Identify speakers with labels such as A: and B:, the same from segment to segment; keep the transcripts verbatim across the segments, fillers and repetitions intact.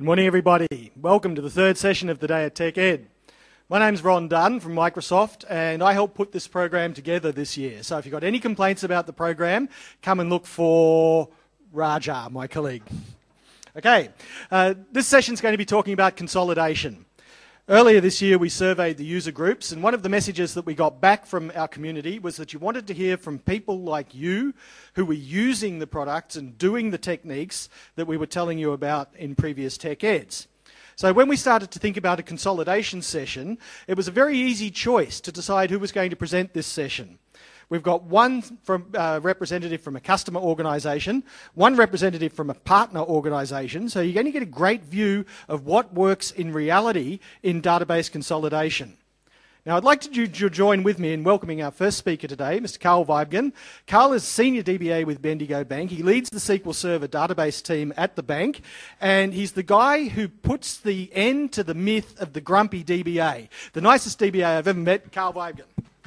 A: Good morning, everybody. Welcome to the third session of the day at Tech Ed. My name's Ron Dunn from Microsoft, and I helped put this program together this year. So if you've got any complaints about the program, come and look for Raja, my colleague. Okay, uh, this session's going to be talking about consolidation. Earlier this year, we surveyed the user groups, and one of the messages that we got back from our community was that you wanted to hear from people like you who were using the products and doing the techniques that we were telling you about in previous Tech Eds. So when we started to think about a consolidation session, it was a very easy choice to decide who was going to present this session. We've got one from, uh, representative from a customer organisation, one representative from a partner organisation, so you're going to get a great view of what works in reality in database consolidation. Now, I'd like to you to join with me in welcoming our first speaker today, Mister Carl Weibgen. Carl is Senior D B A with Bendigo Bank. He leads the S Q L Server database team at the bank, and he's the guy who puts the end to the myth of the grumpy D B A. The nicest D B A I've ever met, Carl Weibgen.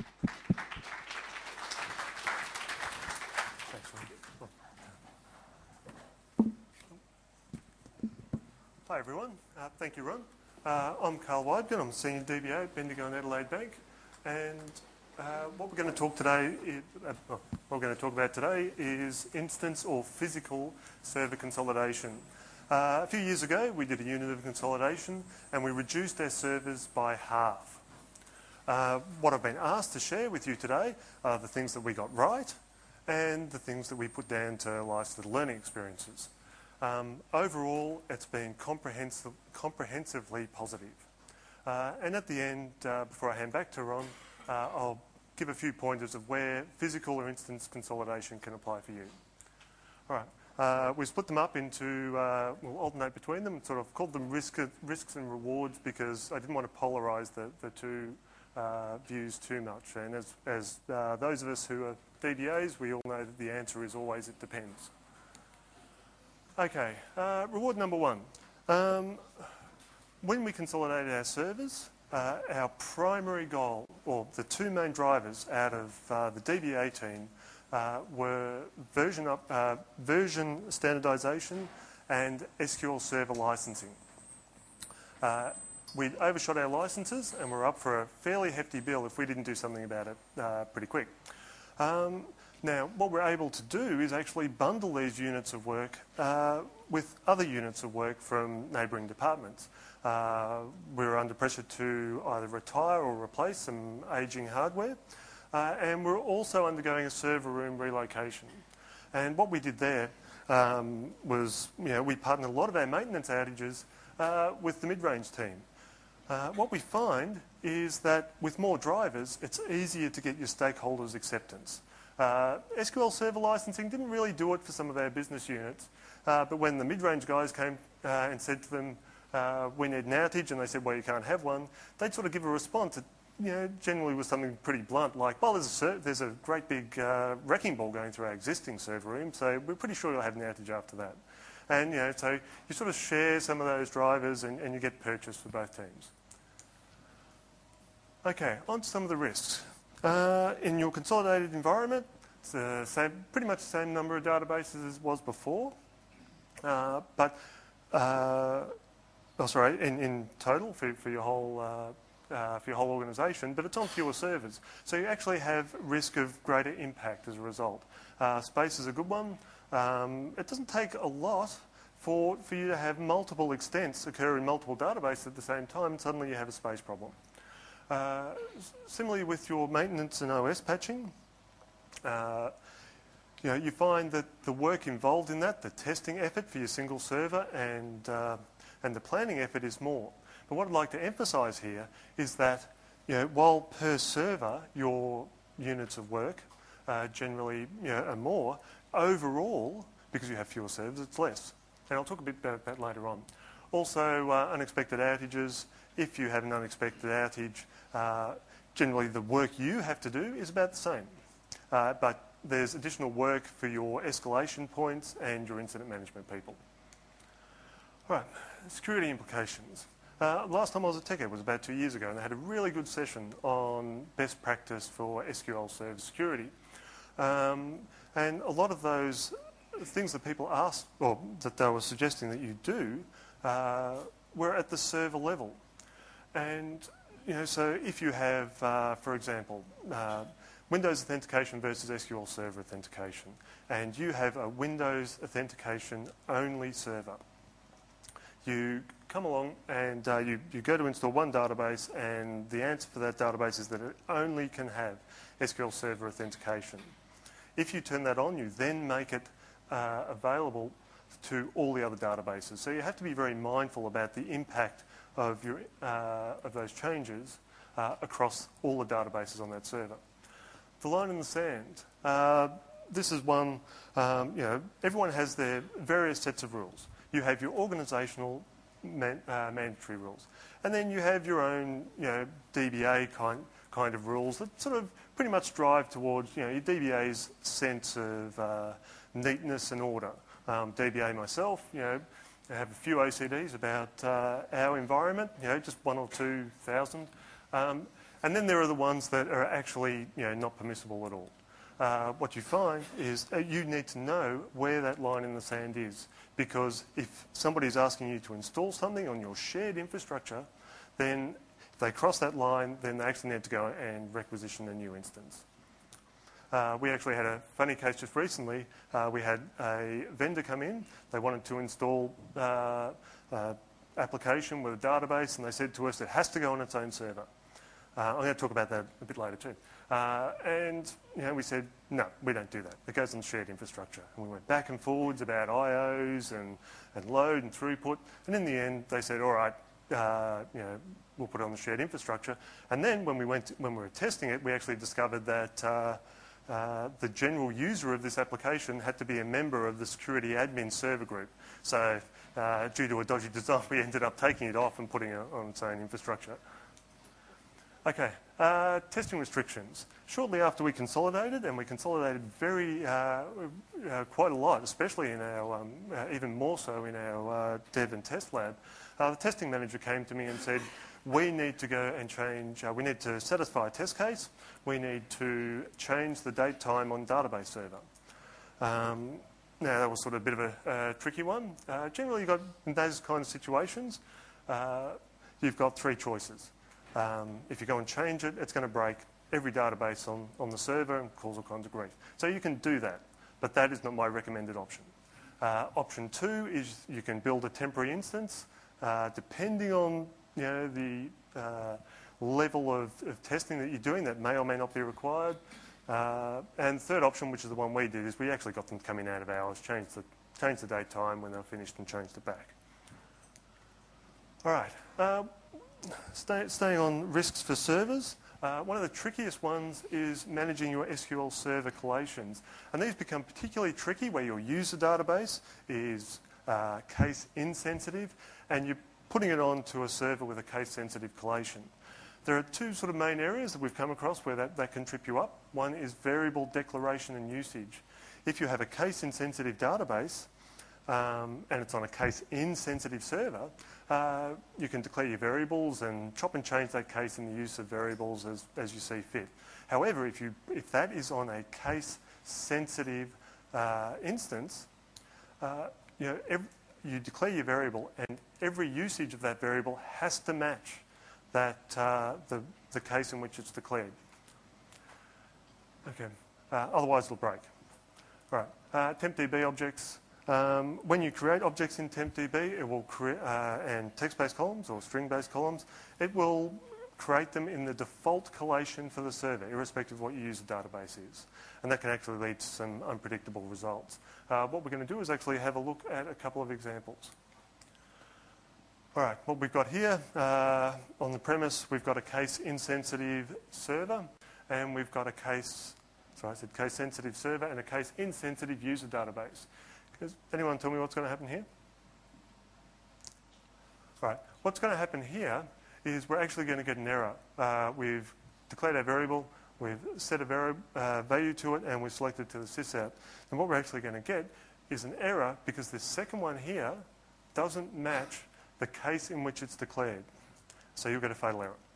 B: Hi everyone, uh, thank you Ron. Uh, I'm Carl Weibgen, I'm Senior D B A at Bendigo and Adelaide Bank, and uh, what we're going to talk today, is, uh, what we're going to talk about today is instance or physical server consolidation. Uh, a few years ago we did a unit of consolidation and we reduced our servers by half. Uh, what I've been asked to share with you today are the things that we got right and the things that we put down to life's little learning experiences. Um, overall, it's been comprehensive, comprehensively positive. Uh, and at the end, uh, before I hand back to Ron, uh, I'll give a few pointers of where physical or instance consolidation can apply for you. All right, uh, we've split them up into, uh, we'll alternate between them, sort of called them risk, risks and rewards because I didn't want to polarise the, the two uh, views too much. And as, as uh, those of us who are D B As, we all know that the answer is always it depends. Okay, uh, reward number one. Um, when we consolidated our servers, uh, our primary goal, or the two main drivers out of uh, the D B A team uh, were version, up, uh, version standardisation and S Q L Server licensing. Uh, we'd overshot our licenses and we're up for a fairly hefty bill if we didn't do something about it uh, pretty quick. Um, Now, what we're able to do is actually bundle these units of work uh, with other units of work from neighbouring departments. Uh, we're under pressure to either retire or replace some ageing hardware, uh, and we're also undergoing a server room relocation. And what we did there um, was, you know, we partnered a lot of our maintenance outages uh, with the mid-range team. Uh, what we find is that with more drivers, it's easier to get your stakeholders' acceptance. Uh, S Q L Server licensing didn't really do it for some of our business units, uh, but when the mid-range guys came uh, and said to them, uh, we need an outage, and they said, well, you can't have one, they'd sort of give a response that, you know, generally was something pretty blunt, like, well, there's a, there's a great big uh, wrecking ball going through our existing server room, so we're pretty sure you'll have an outage after that. And, you know, so you sort of share some of those drivers and, and you get purchase for both teams. Okay, on to some of the risks. Uh, in your consolidated environment, it's the same, pretty much the same number of databases as was before, uh, but uh, oh, sorry, in, in total for, for your whole uh, uh, for your whole organisation, but it's on fewer servers, so you actually have risk of greater impact as a result. Uh, space is a good one. Um, it doesn't take a lot for for you to have multiple extents occur in multiple databases at the same time, and suddenly you have a space problem. Uh, similarly with your maintenance and O S patching, uh, you know, you find that the work involved in that, the testing effort for your single server and, uh, and the planning effort is more. But what I'd like to emphasise here is that, you know, while per server your units of work uh, generally, you know, are more, overall, because you have fewer servers, it's less. And I'll talk a bit about that later on. Also, uh, unexpected outages. If you have an unexpected outage, uh, generally the work you have to do is about the same. Uh, but there's additional work for your escalation points and your incident management people. All right, security implications. Uh, last time I was at TechEd was about two years ago, and they had a really good session on best practice for S Q L Server security. Um, and a lot of those things that people asked, or that they were suggesting that you do, uh, we're at the server level. And, you know, so if you have, uh, for example, uh, Windows authentication versus S Q L Server authentication, and you have a Windows authentication only server, you come along and uh, you, you go to install one database, and the answer for that database is that it only can have S Q L Server authentication. If you turn that on, you then make it uh, available to all the other databases. So you have to be very mindful about the impact of, your, uh, of those changes uh, across all the databases on that server. The line in the sand. Uh, this is one, um, you know, everyone has their various sets of rules. You have your organisational man, uh, mandatory rules. And then you have your own, you know, D B A kind, kind of rules that sort of pretty much drive towards, you know, your D B A's sense of uh, neatness and order. Um, D B A myself, you know, I have a few O C Ds about uh, our environment, you know, just one or two thousand. Um, and then there are the ones that are actually, you know, not permissible at all. Uh, what you find is uh, you need to know where that line in the sand is, because if somebody's asking you to install something on your shared infrastructure, then if they cross that line, then they actually need to go and requisition a new instance. Uh, we actually had a funny case just recently. Uh, we had a vendor come in. They wanted to install uh, uh, application with a database, and they said to us it has to go on its own server. Uh, I'm going to talk about that a bit later too. Uh, and you know, we said, no, we don't do that. It goes on shared infrastructure. And we went back and forwards about I Os and, and load and throughput. And in the end, they said, all right, uh, you know, we'll put it on the shared infrastructure. And then when we went, to, when we were testing it, we actually discovered that uh, uh, the general user of this application had to be a member of the security admin server group. So uh, due to a dodgy design, we ended up taking it off and putting it on its own infrastructure. Okay, uh, testing restrictions. Shortly after we consolidated, and we consolidated very, uh, uh, quite a lot, especially in our, um, uh, even more so in our uh, dev and test lab, uh, the testing manager came to me and said, we need to go and change, uh, we need to satisfy a test case, we need to change the date time on database server. Um, now that was sort of a bit of a uh, tricky one. Uh, generally you've got, in those kind of situations, uh, you've got three choices. Um, if you go and change it, it's going to break every database on, on the server and cause all kinds of grief. So you can do that, but that is not my recommended option. Uh, option two is you can build a temporary instance, uh, depending on you know, the uh, level of, of testing that you're doing, that may or may not be required. Uh, and third option, which is the one we did, is we actually got them coming out of hours, changed the, changed the date time when they were finished and changed it back. All right. Uh, Stay, staying on risks for servers, uh, one of the trickiest ones is managing your S Q L Server collations. And these become particularly tricky where your user database is uh, case insensitive and you're putting it onto a server with a case sensitive collation. There are two sort of main areas that we've come across where that, that can trip you up. One is variable declaration and usage. If you have a case insensitive database, Um, and it's on a case-insensitive server, uh, you can declare your variables and chop and change that case in the use of variables as, as you see fit. However, if, you, if that is on a case-sensitive uh, instance, uh, you, know, every, you declare your variable and every usage of that variable has to match that, uh, the, the case in which it's declared. Okay. Uh, otherwise, it'll break. All right. Uh, TempDB objects. Um, when you create objects in TempDB, it will create uh, and text-based columns or string-based columns, it will create them in the default collation for the server, irrespective of what your user database is. And that can actually lead to some unpredictable results. Uh, what we're going to do is actually have a look at a couple of examples. All right, what we've got here, uh, on the premise, we've got a case-insensitive server, and we've got a case, sorry, I said case-sensitive server and a case-insensitive user database. Does anyone tell me what's going to happen here? All right. What's going to happen here is we're actually going to get an error. Uh, we've declared our variable, we've set a vari uh, value to it, and we've selected to the sysout. And what we're actually going to get is an error because this second one here doesn't match the case in which it's declared. So you'll get a fatal error.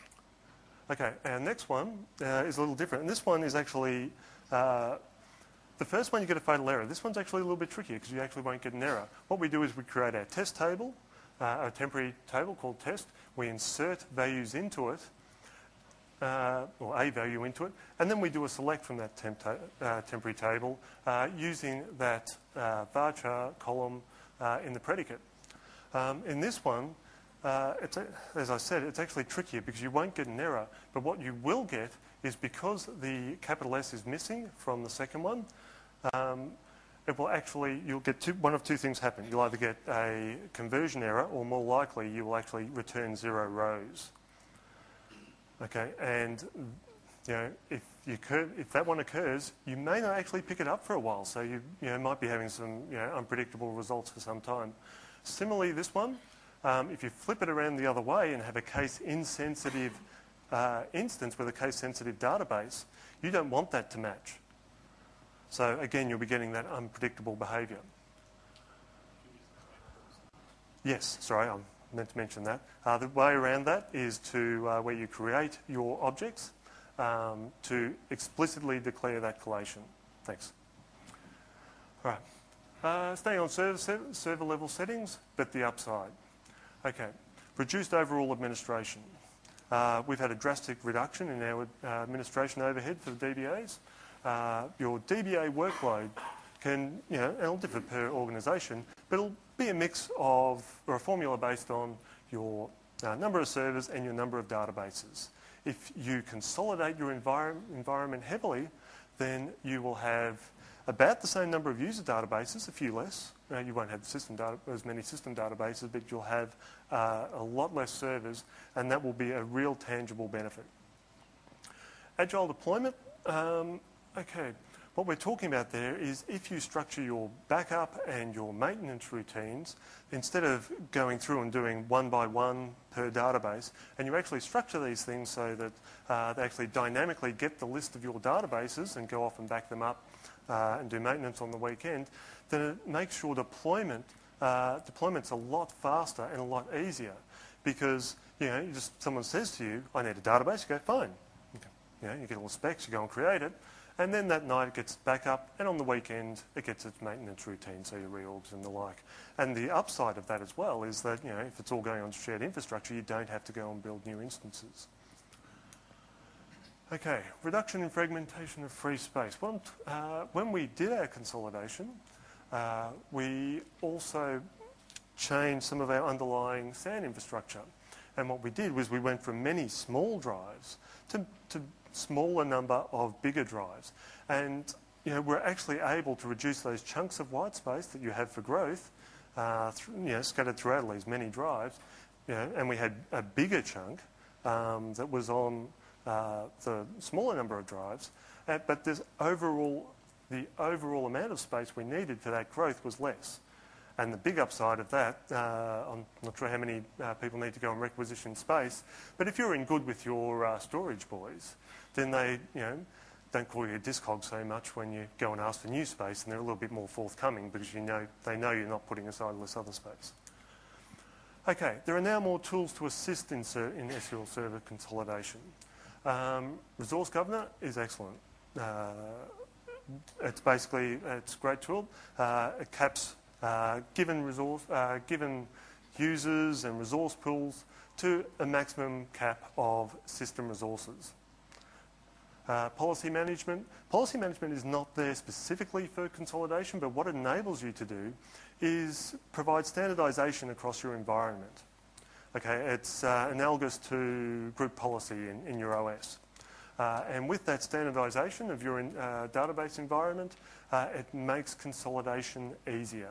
B: Okay, our next one uh, is a little different. And this one is actually... Uh, the first one you get a fatal error. This one's actually a little bit trickier because you actually won't get an error. What we do is we create our test table, uh, a temporary table called test. We insert values into it, uh, or a value into it, and then we do a select from that temp ta uh, temporary table uh, using that uh, varchar column uh, in the predicate. Um, in this one, uh, it's a, as I said, it's actually trickier because you won't get an error, but what you will get is because the capital S is missing from the second one, um, it will actually, you'll get two, one of two things happen. You'll either get a conversion error, or more likely, you will actually return zero rows. Okay, and you know, if, you occur, if that one occurs, you may not actually pick it up for a while, so you, you know, might be having some you know, unpredictable results for some time. Similarly, this one, um, if you flip it around the other way and have a case-insensitive uh, instance with a case-sensitive database, you don't want that to match. So again, you'll be getting that unpredictable behaviour. Yes, sorry, I meant to mention that. Uh, the way around that is to uh, where you create your objects um, to explicitly declare that collation. Thanks. All right. Uh, staying on server, server level settings, but the upside. Okay, reduced overall administration. Uh, we've had a drastic reduction in our uh, administration overhead for the D B As. Uh, your D B A workload can, you know, it'll differ per organisation, but it'll be a mix of, or a formula based on your uh, number of servers and your number of databases. If you consolidate your envir environment heavily, then you will have about the same number of user databases, a few less. Uh, you won't have system data, as many system databases, but you'll have uh, a lot less servers, and that will be a real tangible benefit. Agile deployment. Um, okay, what we're talking about there is if you structure your backup and your maintenance routines, instead of going through and doing one by one per database, and you actually structure these things so that uh, they actually dynamically get the list of your databases and go off and back them up Uh, and do maintenance on the weekend, then it makes your deployment uh, deployments a lot faster and a lot easier, because you know you just someone says to you, "I need a database." You go, "Fine." Okay. You know, you get all the specs, you go and create it, and then that night it gets back up, and on the weekend it gets its maintenance routine, so your reorgs and the like. And the upside of that as well is that you know if it's all going on shared infrastructure, you don't have to go and build new instances. Okay, reduction in fragmentation of free space. Well, uh, when we did our consolidation, uh, we also changed some of our underlying SAN infrastructure. And what we did was we went from many small drives to, to smaller number of bigger drives. And you know, we're actually able to reduce those chunks of white space that you have for growth, uh, th you know, scattered throughout all these many drives. You know, and we had a bigger chunk um, that was on Uh, the smaller number of drives, uh, but there's overall, the overall amount of space we needed for that growth was less. And the big upside of that, uh, I'm not sure how many uh, people need to go and requisition space, but if you're in good with your uh, storage boys, then they, you know, don't call you a disc hog so much when you go and ask for new space, and they're a little bit more forthcoming because you know they know you're not putting aside this other space. Okay, there are now more tools to assist in, in S Q L Server consolidation. Um, Resource Governor is excellent. Uh, it's basically it's a great tool. Uh, it caps uh, given resource, uh, given users and resource pools to a maximum cap of system resources. Uh, policy management. Policy management is not there specifically for consolidation, but what it enables you to do is provide standardization across your environment. Okay, it's uh, analogous to group policy in, in your O S. Uh, and with that standardization of your in, uh, database environment, uh, it makes consolidation easier.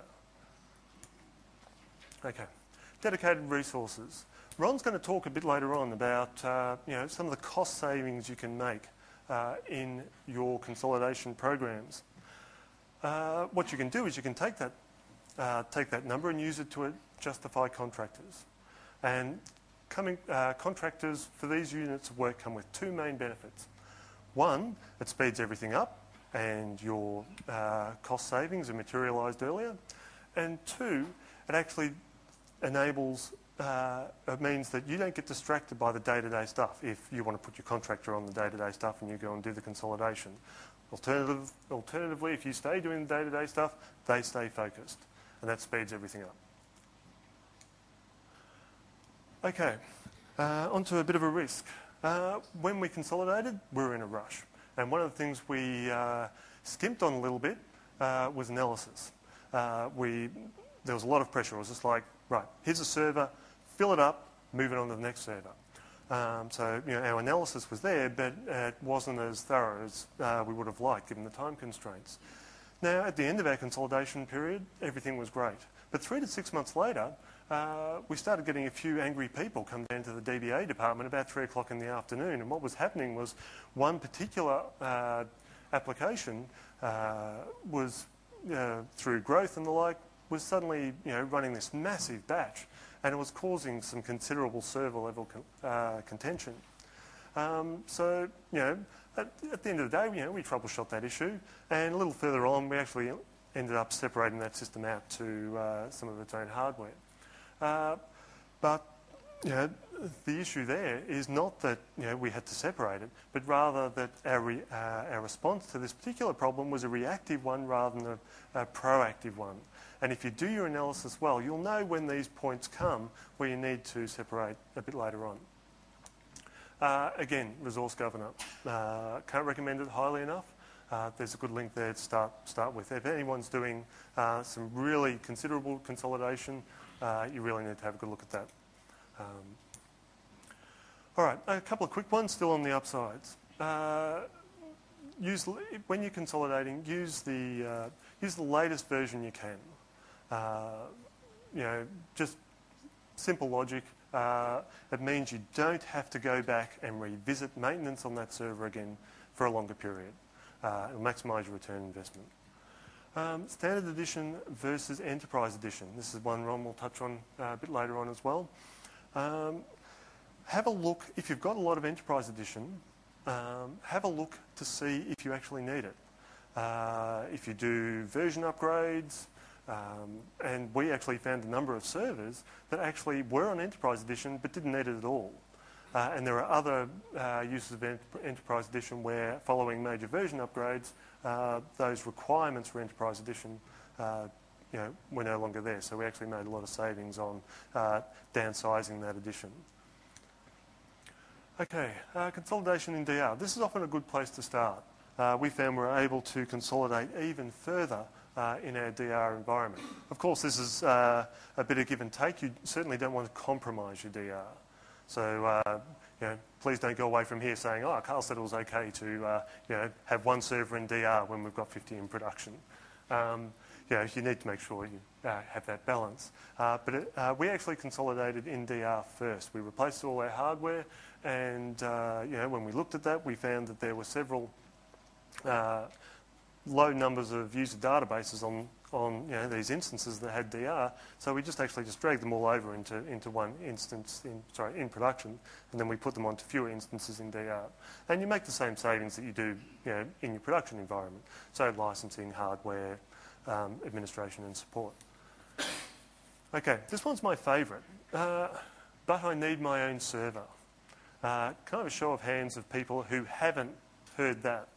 B: Okay, dedicated resources. Ron's going to talk a bit later on about uh, you know, some of the cost savings you can make uh, in your consolidation programs. Uh, what you can do is you can take that, uh, take that number and use it to justify contractors. And coming, uh, contractors for these units of work come with two main benefits. One, it speeds everything up and your uh, cost savings are materialised earlier. And two, it actually enables, uh, it means that you don't get distracted by the day-to-day stuff if you want to put your contractor on the day-to-day stuff and you go and do the consolidation. Alternative, alternatively, if you stay doing the day-to-day stuff, they stay focused, and that speeds everything up. Okay, uh, onto a bit of a risk. Uh, when we consolidated, we were in a rush, and one of the things we uh, skimped on a little bit uh, was analysis. Uh, we, there was a lot of pressure. It was just like, right, here's a server, fill it up, move it on to the next server. Um, so, you know, our analysis was there, but it wasn't as thorough as uh, we would have liked, given the time constraints. Now, at the end of our consolidation period, everything was great. But three to six months later, uh, we started getting a few angry people come down to the D B A department about three o'clock in the afternoon. And what was happening was one particular uh, application uh, was, uh, through growth and the like, was suddenly, you know, running this massive batch. And it was causing some considerable server level con uh, contention. Um, so, you know, at, at the end of the day, you know, we troubleshot that issue, and a little further on, we actually ended up separating that system out to uh, some of its own hardware. Uh, but, you know, the issue there is not that, you know, we had to separate it, but rather that our, re uh, our response to this particular problem was a reactive one rather than a, a proactive one. And if you do your analysis well, you'll know when these points come where you need to separate a bit later on. Uh, again, Resource Governor. Uh, can't recommend it highly enough. Uh, there's a good link there to start, start with. If anyone's doing uh, some really considerable consolidation, uh, you really need to have a good look at that. Um, all right, a couple of quick ones still on the upsides. Uh, use, when you're consolidating, use the, uh, use the latest version you can. Uh, you know, just simple logic. Uh, it means you don't have to go back and revisit maintenance on that server again for a longer period. Uh, it'll maximise your return investment. Um, Standard Edition versus Enterprise Edition. This is one Ron will touch on uh, a bit later on as well. Um, have a look, if you've got a lot of Enterprise Edition, um, have a look to see if you actually need it. Uh, if you do version upgrades, Um, and we actually found a number of servers that actually were on Enterprise Edition but didn't need it at all. Uh, and there are other uh, uses of ent Enterprise Edition where, following major version upgrades, uh, those requirements for Enterprise Edition uh, you know, were no longer there. So we actually made a lot of savings on uh, downsizing that edition. Okay, uh, consolidation in D R. This is often a good place to start. Uh, we found we're able to consolidate even further Uh, in our D R environment. Of course, this is uh, a bit of give and take. You certainly don't want to compromise your D R. So, uh, you know, please don't go away from here saying, oh, Carl said it was okay to, uh, you know, have one server in D R when we've got fifty in production. Um, you know, you need to make sure you uh, have that balance. Uh, but it, uh, we actually consolidated in D R first. We replaced all our hardware, and, uh, you know, when we looked at that, we found that there were several uh, low numbers of user databases on, on you know, these instances that had D R, so we just actually just dragged them all over into, into one instance, in, sorry, in production, and then we put them onto fewer instances in D R. And you make the same savings that you do, you know, in your production environment, so licensing, hardware, um, administration and support. Okay, this one's my favourite, uh, but I need my own server. Uh, kind of a show of hands of people who haven't heard that.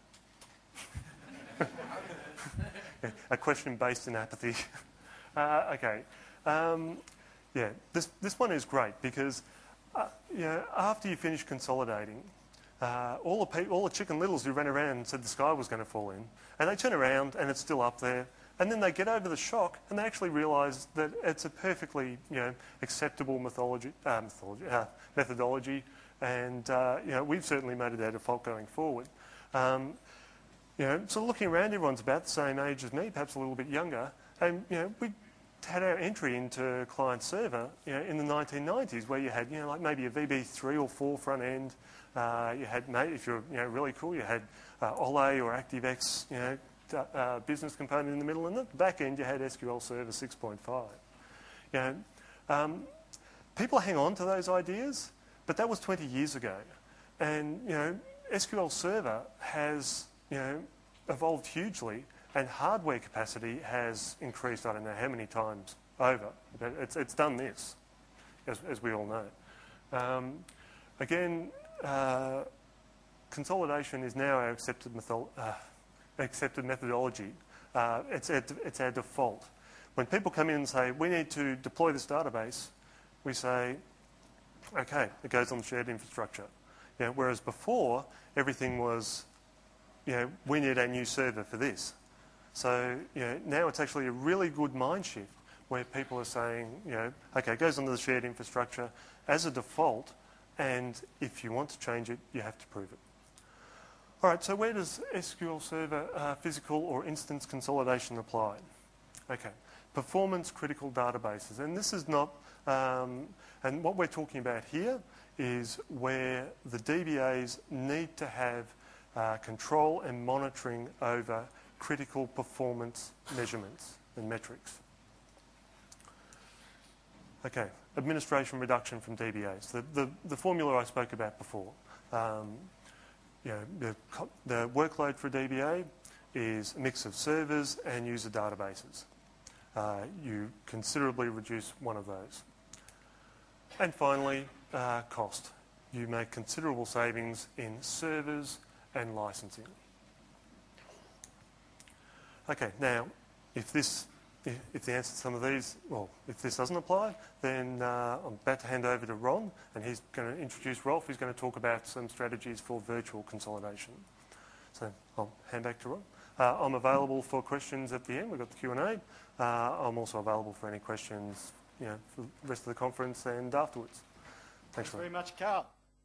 B: A question based in apathy. uh, okay. Um, yeah, this, this one is great because uh, you know, after you finish consolidating, uh, all, the all the chicken littles who ran around and said the sky was going to fall in, and they turn around and it's still up there, and then they get over the shock and they actually realise that it's a perfectly you know, acceptable methodology, uh, methodology, uh, methodology and uh, you know, we've certainly made it our default going forward. Um, You know, so looking around, everyone's about the same age as me, perhaps a little bit younger, and you know, we had our entry into client server, you know, in the nineteen nineties, where you had, you know, like maybe a V B three or four front end. Uh, you had, if you're, you know, really cool, you had uh, Ole or ActiveX, you know, uh, business component in the middle, and at the back end you had S Q L Server six point five. You know, um, people hang on to those ideas, but that was twenty years ago, and you know, S Q L Server has you know, evolved hugely, and hardware capacity has increased, I don't know how many times over. But it's, it's done this, as, as we all know. Um, again, uh, consolidation is now our accepted method, uh, accepted methodology. Uh, it's, our, it's our default. When people come in and say, we need to deploy this database, we say, okay, it goes on the shared infrastructure. You know, whereas before, everything was, you know, we need a new server for this. So you know, now it's actually a really good mind shift where people are saying, you know, okay, it goes onto the shared infrastructure as a default, and if you want to change it, you have to prove it. All right, so where does S Q L Server uh, physical or instance consolidation apply? Okay, performance critical databases. And this is not, um, and what we're talking about here is where the D B As need to have uh, control and monitoring over critical performance measurements and metrics. Okay, administration reduction from D B As. The, the, the formula I spoke about before. Um, you know, the, the workload for a D B A is a mix of servers and user databases. Uh, you considerably reduce one of those. And finally, uh, cost. You make considerable savings in servers and licensing. Okay, now, if this, if the answer to some of these, well, if this doesn't apply, then uh, I'm about to hand over to Ron, and he's going to introduce Rolf. He's going to talk about some strategies for virtual consolidation. So I'll hand back to Ron. Uh, I'm available for questions at the end. We've got the Q and A. Uh, I'm also available for any questions, you know, for the rest of the conference and afterwards. Thanks,
A: Thanks very much, Carl.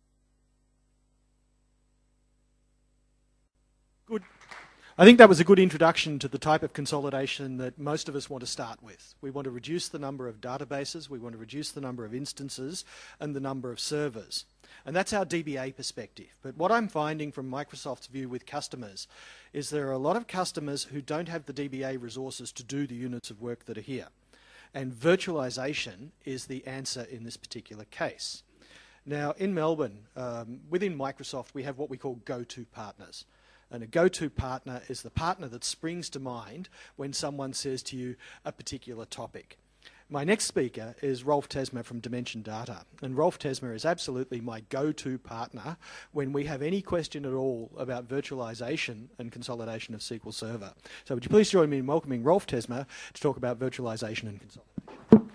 A: Good. I think that was a good introduction to the type of consolidation that most of us want to start with. We want to reduce the number of databases, we want to reduce the number of instances and the number of servers. And that's our D B A perspective. But what I'm finding from Microsoft's view with customers is there are a lot of customers who don't have the D B A resources to do the units of work that are here. And virtualization is the answer in this particular case. Now, in Melbourne, um, within Microsoft, we have what we call go-to partners. And a go-to partner is the partner that springs to mind when someone says to you a particular topic. My next speaker is Rolf Tesmer from Dimension Data. And Rolf Tesmer is absolutely my go-to partner when we have any question at all about virtualization and consolidation of S Q L Server. So would you please join me in welcoming Rolf Tesmer to talk about virtualization and consolidation.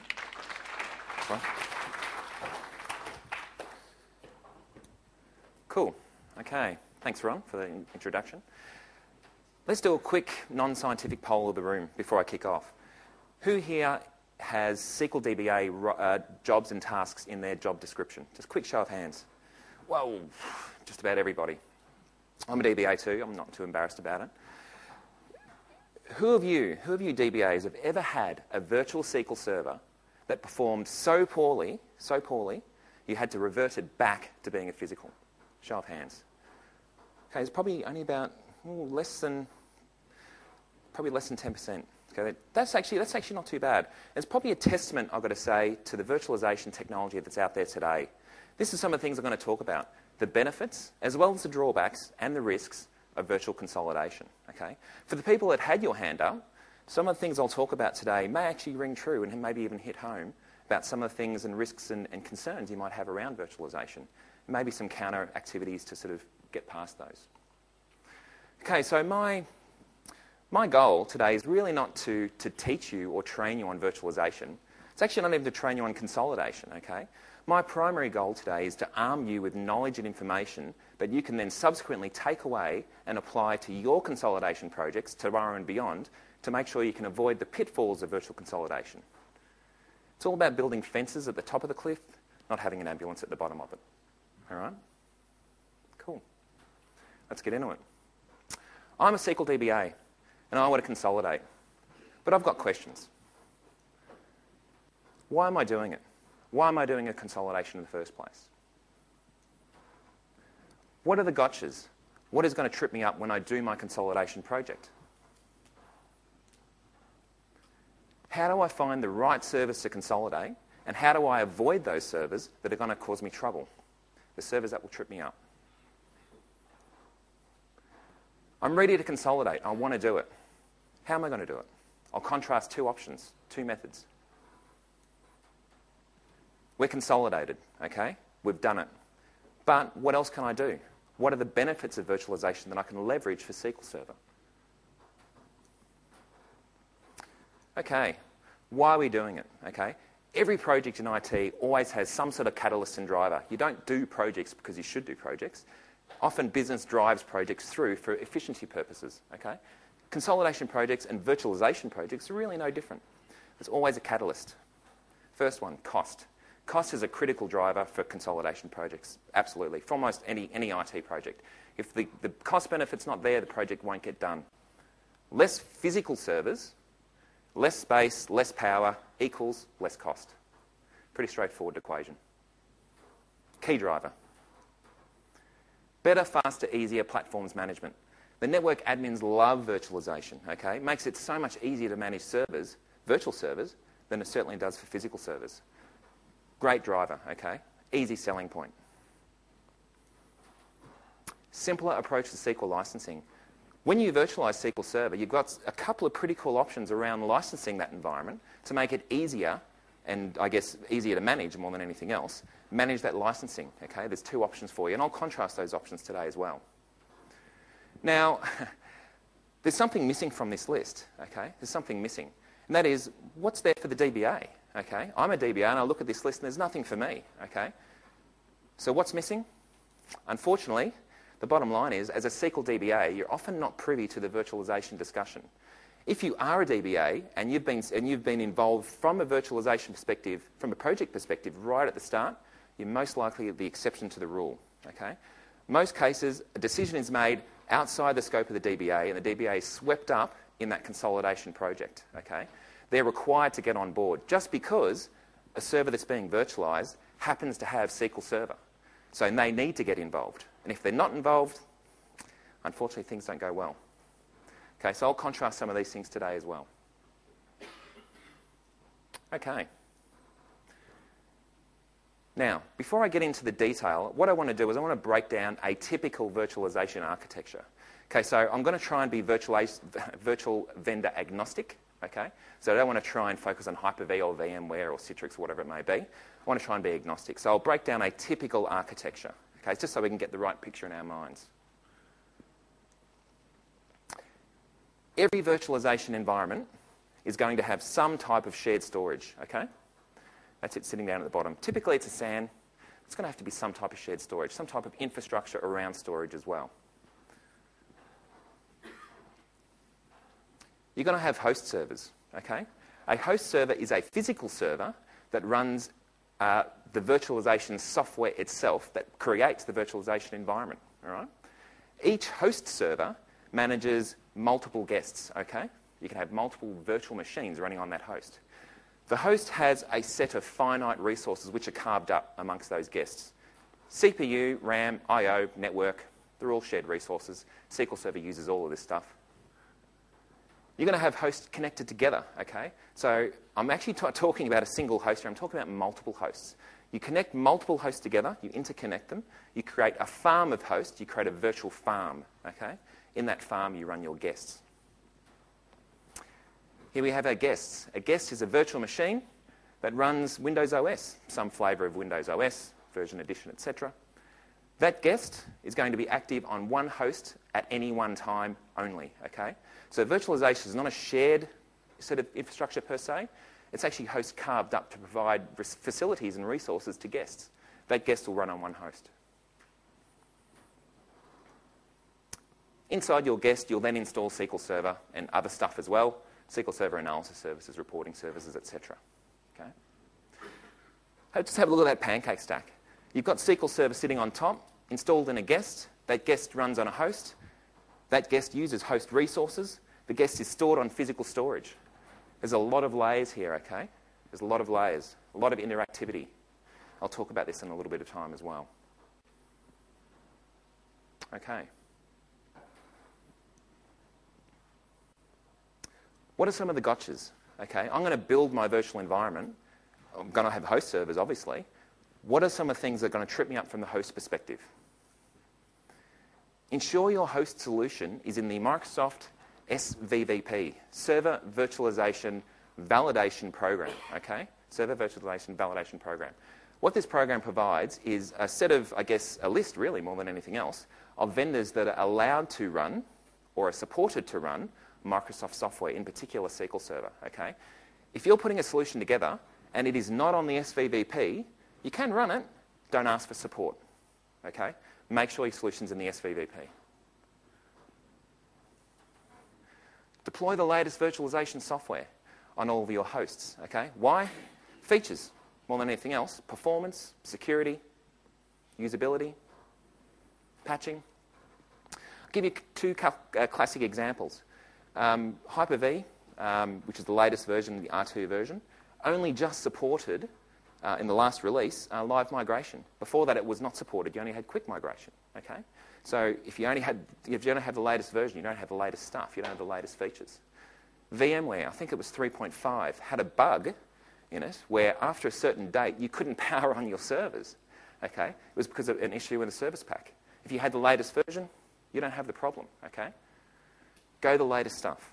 C: Cool. Okay. Thanks, Ron, for the introduction. Let's do a quick non-scientific poll of the room before I kick off. Who here has S Q L D B A uh, jobs and tasks in their job description? Just a quick show of hands. Whoa, just about everybody. I'm a D B A too. I'm not too embarrassed about it. Who of you, who of you D B As have ever had a virtual S Q L server that performed so poorly, so poorly, you had to revert it back to being a physical? Show of hands. Okay, it's probably only about ooh, less than, probably less than ten percent. Okay, that's actually that's actually not too bad. It's probably a testament, I've got to say, to the virtualization technology that's out there today. This is some of the things I'm going to talk about: the benefits, as well as the drawbacks and the risks of virtual consolidation. Okay, for the people that had your hand up, some of the things I'll talk about today may actually ring true and maybe even hit home about some of the things and risks and, and concerns you might have around virtualization. Maybe some counter activities to sort of get past those. Okay, so my, my goal today is really not to, to teach you or train you on virtualization. It's actually not even to train you on consolidation, okay? My primary goal today is to arm you with knowledge and information that you can then subsequently take away and apply to your consolidation projects tomorrow and beyond to make sure you can avoid the pitfalls of virtual consolidation. It's all about building fences at the top of the cliff, not having an ambulance at the bottom of it. All right? Cool. Let's get into it. I'm a S Q L D B A, and I want to consolidate. But I've got questions. Why am I doing it? Why am I doing a consolidation in the first place? What are the gotchas? What is going to trip me up when I do my consolidation project? How do I find the right service to consolidate, and how do I avoid those servers that are going to cause me trouble? The servers that will trip me up. I'm ready to consolidate. I want to do it. How am I going to do it? I'll contrast two options, two methods. We're consolidated, okay? We've done it. But what else can I do? What are the benefits of virtualization that I can leverage for S Q L Server? Okay, why are we doing it? Okay, every project in I T always has some sort of catalyst and driver. You don't do projects because you should do projects. Often business drives projects through for efficiency purposes. Okay, consolidation projects and virtualization projects are really no different. There's always a catalyst. First one, cost. Cost is a critical driver for consolidation projects, absolutely, for almost any, any I T project. If the, the cost benefit's not there, the project won't get done. Less physical servers, less space, less power equals less cost. Pretty straightforward equation. Key driver. Better, faster, easier platforms management. The network admins love virtualization, okay? It makes it so much easier to manage servers, virtual servers, than it certainly does for physical servers. Great driver, okay? Easy selling point. Simpler approach to S Q L licensing. When you virtualize S Q L Server, you've got a couple of pretty cool options around licensing that environment to make it easier, and I guess easier to manage more than anything else, manage that licensing, okay? There's two options for you, and I'll contrast those options today as well. Now, there's something missing from this list, okay? There's something missing, and that is, what's there for the D B A, okay? I'm a D B A, and I look at this list, and there's nothing for me, okay? So what's missing? Unfortunately, the bottom line is, as a S Q L D B A, you're often not privy to the virtualization discussion. If you are a D B A and you've been, and you've been involved from a virtualization perspective, from a project perspective, right at the start, you're most likely the exception to the rule, okay? Most cases, a decision is made outside the scope of the D B A, and the D B A is swept up in that consolidation project, okay? They're required to get on board just because a server that's being virtualized happens to have S Q L Server. So they need to get involved. And if they're not involved, unfortunately, things don't go well. Okay, so I'll contrast some of these things today as well. Okay. Now, before I get into the detail, what I want to do is I want to break down a typical virtualization architecture. Okay, so I'm going to try and be virtual vendor agnostic. Okay, so I don't want to try and focus on Hyper-V or VMware or Citrix or whatever it may be. I want to try and be agnostic. So I'll break down a typical architecture. Okay, just so we can get the right picture in our minds. Every virtualization environment is going to have some type of shared storage, okay? That's it sitting down at the bottom. Typically it's a S A N. It's going to have to be some type of shared storage, some type of infrastructure around storage as well. You're going to have host servers, okay? A host server is a physical server that runs uh, the virtualization software itself that creates the virtualization environment, all right? Each host server manages multiple guests, okay? You can have multiple virtual machines running on that host. The host has a set of finite resources which are carved up amongst those guests. C P U, RAM, I O, network, they're all shared resources. S Q L Server uses all of this stuff. You're going to have hosts connected together, okay? So I'm actually t- talking about a single host here. I'm talking about multiple hosts. You connect multiple hosts together, you interconnect them, you create a farm of hosts, you create a virtual farm, okay? In that farm, you run your guests. Here we have our guests. A guest is a virtual machine that runs Windows O S, some flavour of Windows O S, version edition, et cetera. That guest is going to be active on one host at any one time only, okay? So virtualization is not a shared set of infrastructure per se. It's actually hosts carved up to provide facilities and resources to guests. That guest will run on one host. Inside your guest, you'll then install S Q L Server and other stuff as well. S Q L Server analysis services, reporting services, et cetera. Okay? Just have a look at that pancake stack. You've got S Q L Server sitting on top, installed in a guest. That guest runs on a host. That guest uses host resources. The guest is stored on physical storage. There's a lot of layers here, okay? There's a lot of layers, a lot of interactivity. I'll talk about this in a little bit of time as well. Okay. What are some of the gotchas? Okay, I'm going to build my virtual environment. I'm going to have host servers, obviously. What are some of the things that are going to trip me up from the host perspective? Ensure your host solution is in the Microsoft S V V P, Server Virtualization Validation Program, okay? Server Virtualization Validation Program. What this program provides is a set of, I guess, a list really more than anything else, of vendors that are allowed to run or are supported to run Microsoft software, in particular S Q L Server, okay? If you're putting a solution together and it is not on the S V V P, you can run it, don't ask for support, okay? Make sure your solution's in the S V V P. Deploy the latest virtualization software on all of your hosts, okay? Why? Features, more than anything else. Performance, security, usability, patching. I'll give you two uh, classic examples. Um, Hyper-V, um, which is the latest version, the R two version, only just supported, uh, in the last release, uh, live migration. Before that, it was not supported. You only had quick migration, okay? So if you only had, if you don't have the latest version, you don't have the latest stuff, you don't have the latest features. VMware, I think it was three point five, had a bug in it where after a certain date, you couldn't power on your servers, okay? It was because of an issue in the service pack. If you had the latest version, you don't have the problem, okay? Go the latest stuff.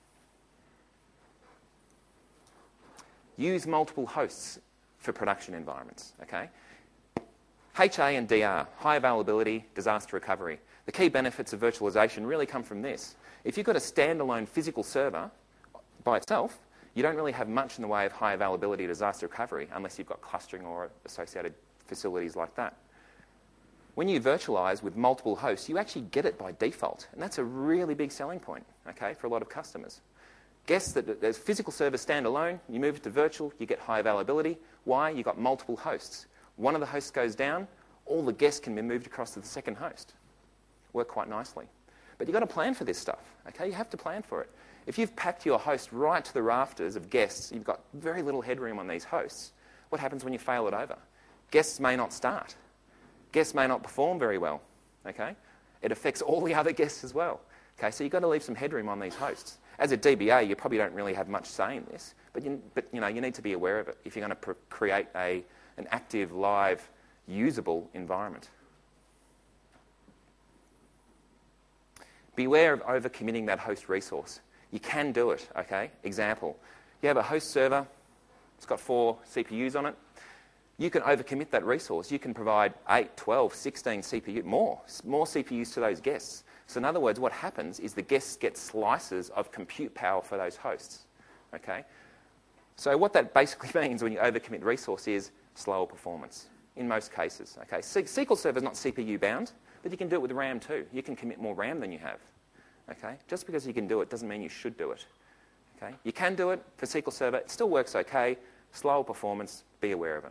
C: Use multiple hosts for production environments, okay? H A and D R, high availability, disaster recovery. The key benefits of virtualization really come from this. If you've got a standalone physical server by itself, you don't really have much in the way of high availability, disaster recovery, unless you've got clustering or associated facilities like that. When you virtualize with multiple hosts, you actually get it by default, and that's a really big selling point, okay, for a lot of customers. Guess that there's physical server standalone, you move it to virtual, you get high availability. Why? You've got multiple hosts. One of the hosts goes down, all the guests can be moved across to the second host. Work quite nicely. But you've got to plan for this stuff, okay? You have to plan for it. If you've packed your host right to the rafters of guests, you've got very little headroom on these hosts. What happens when you fail it over? Guests may not start. Guests may not perform very well, okay? It affects all the other guests as well, okay? So you've got to leave some headroom on these hosts. As a D B A, you probably don't really have much say in this, but you, but, you know, you need to be aware of it if you're going to pr- create a, an active, live, usable environment. Beware of over-committing that host resource. You can do it, okay? Example, you have a host server, it's got four C P Us on it. You can overcommit that resource. You can provide eight, twelve, sixteen C P U, more, more C P Us to those guests. So in other words, what happens is the guests get slices of compute power for those hosts, okay? So what that basically means when you overcommit resource is slower performance in most cases, okay? S Q L Server is not C P U bound, but you can do it with RAM too. You can commit more RAM than you have, okay? Just because you can do it doesn't mean you should do it, okay? You can do it for S Q L Server. It still works okay. Slower performance, be aware of it.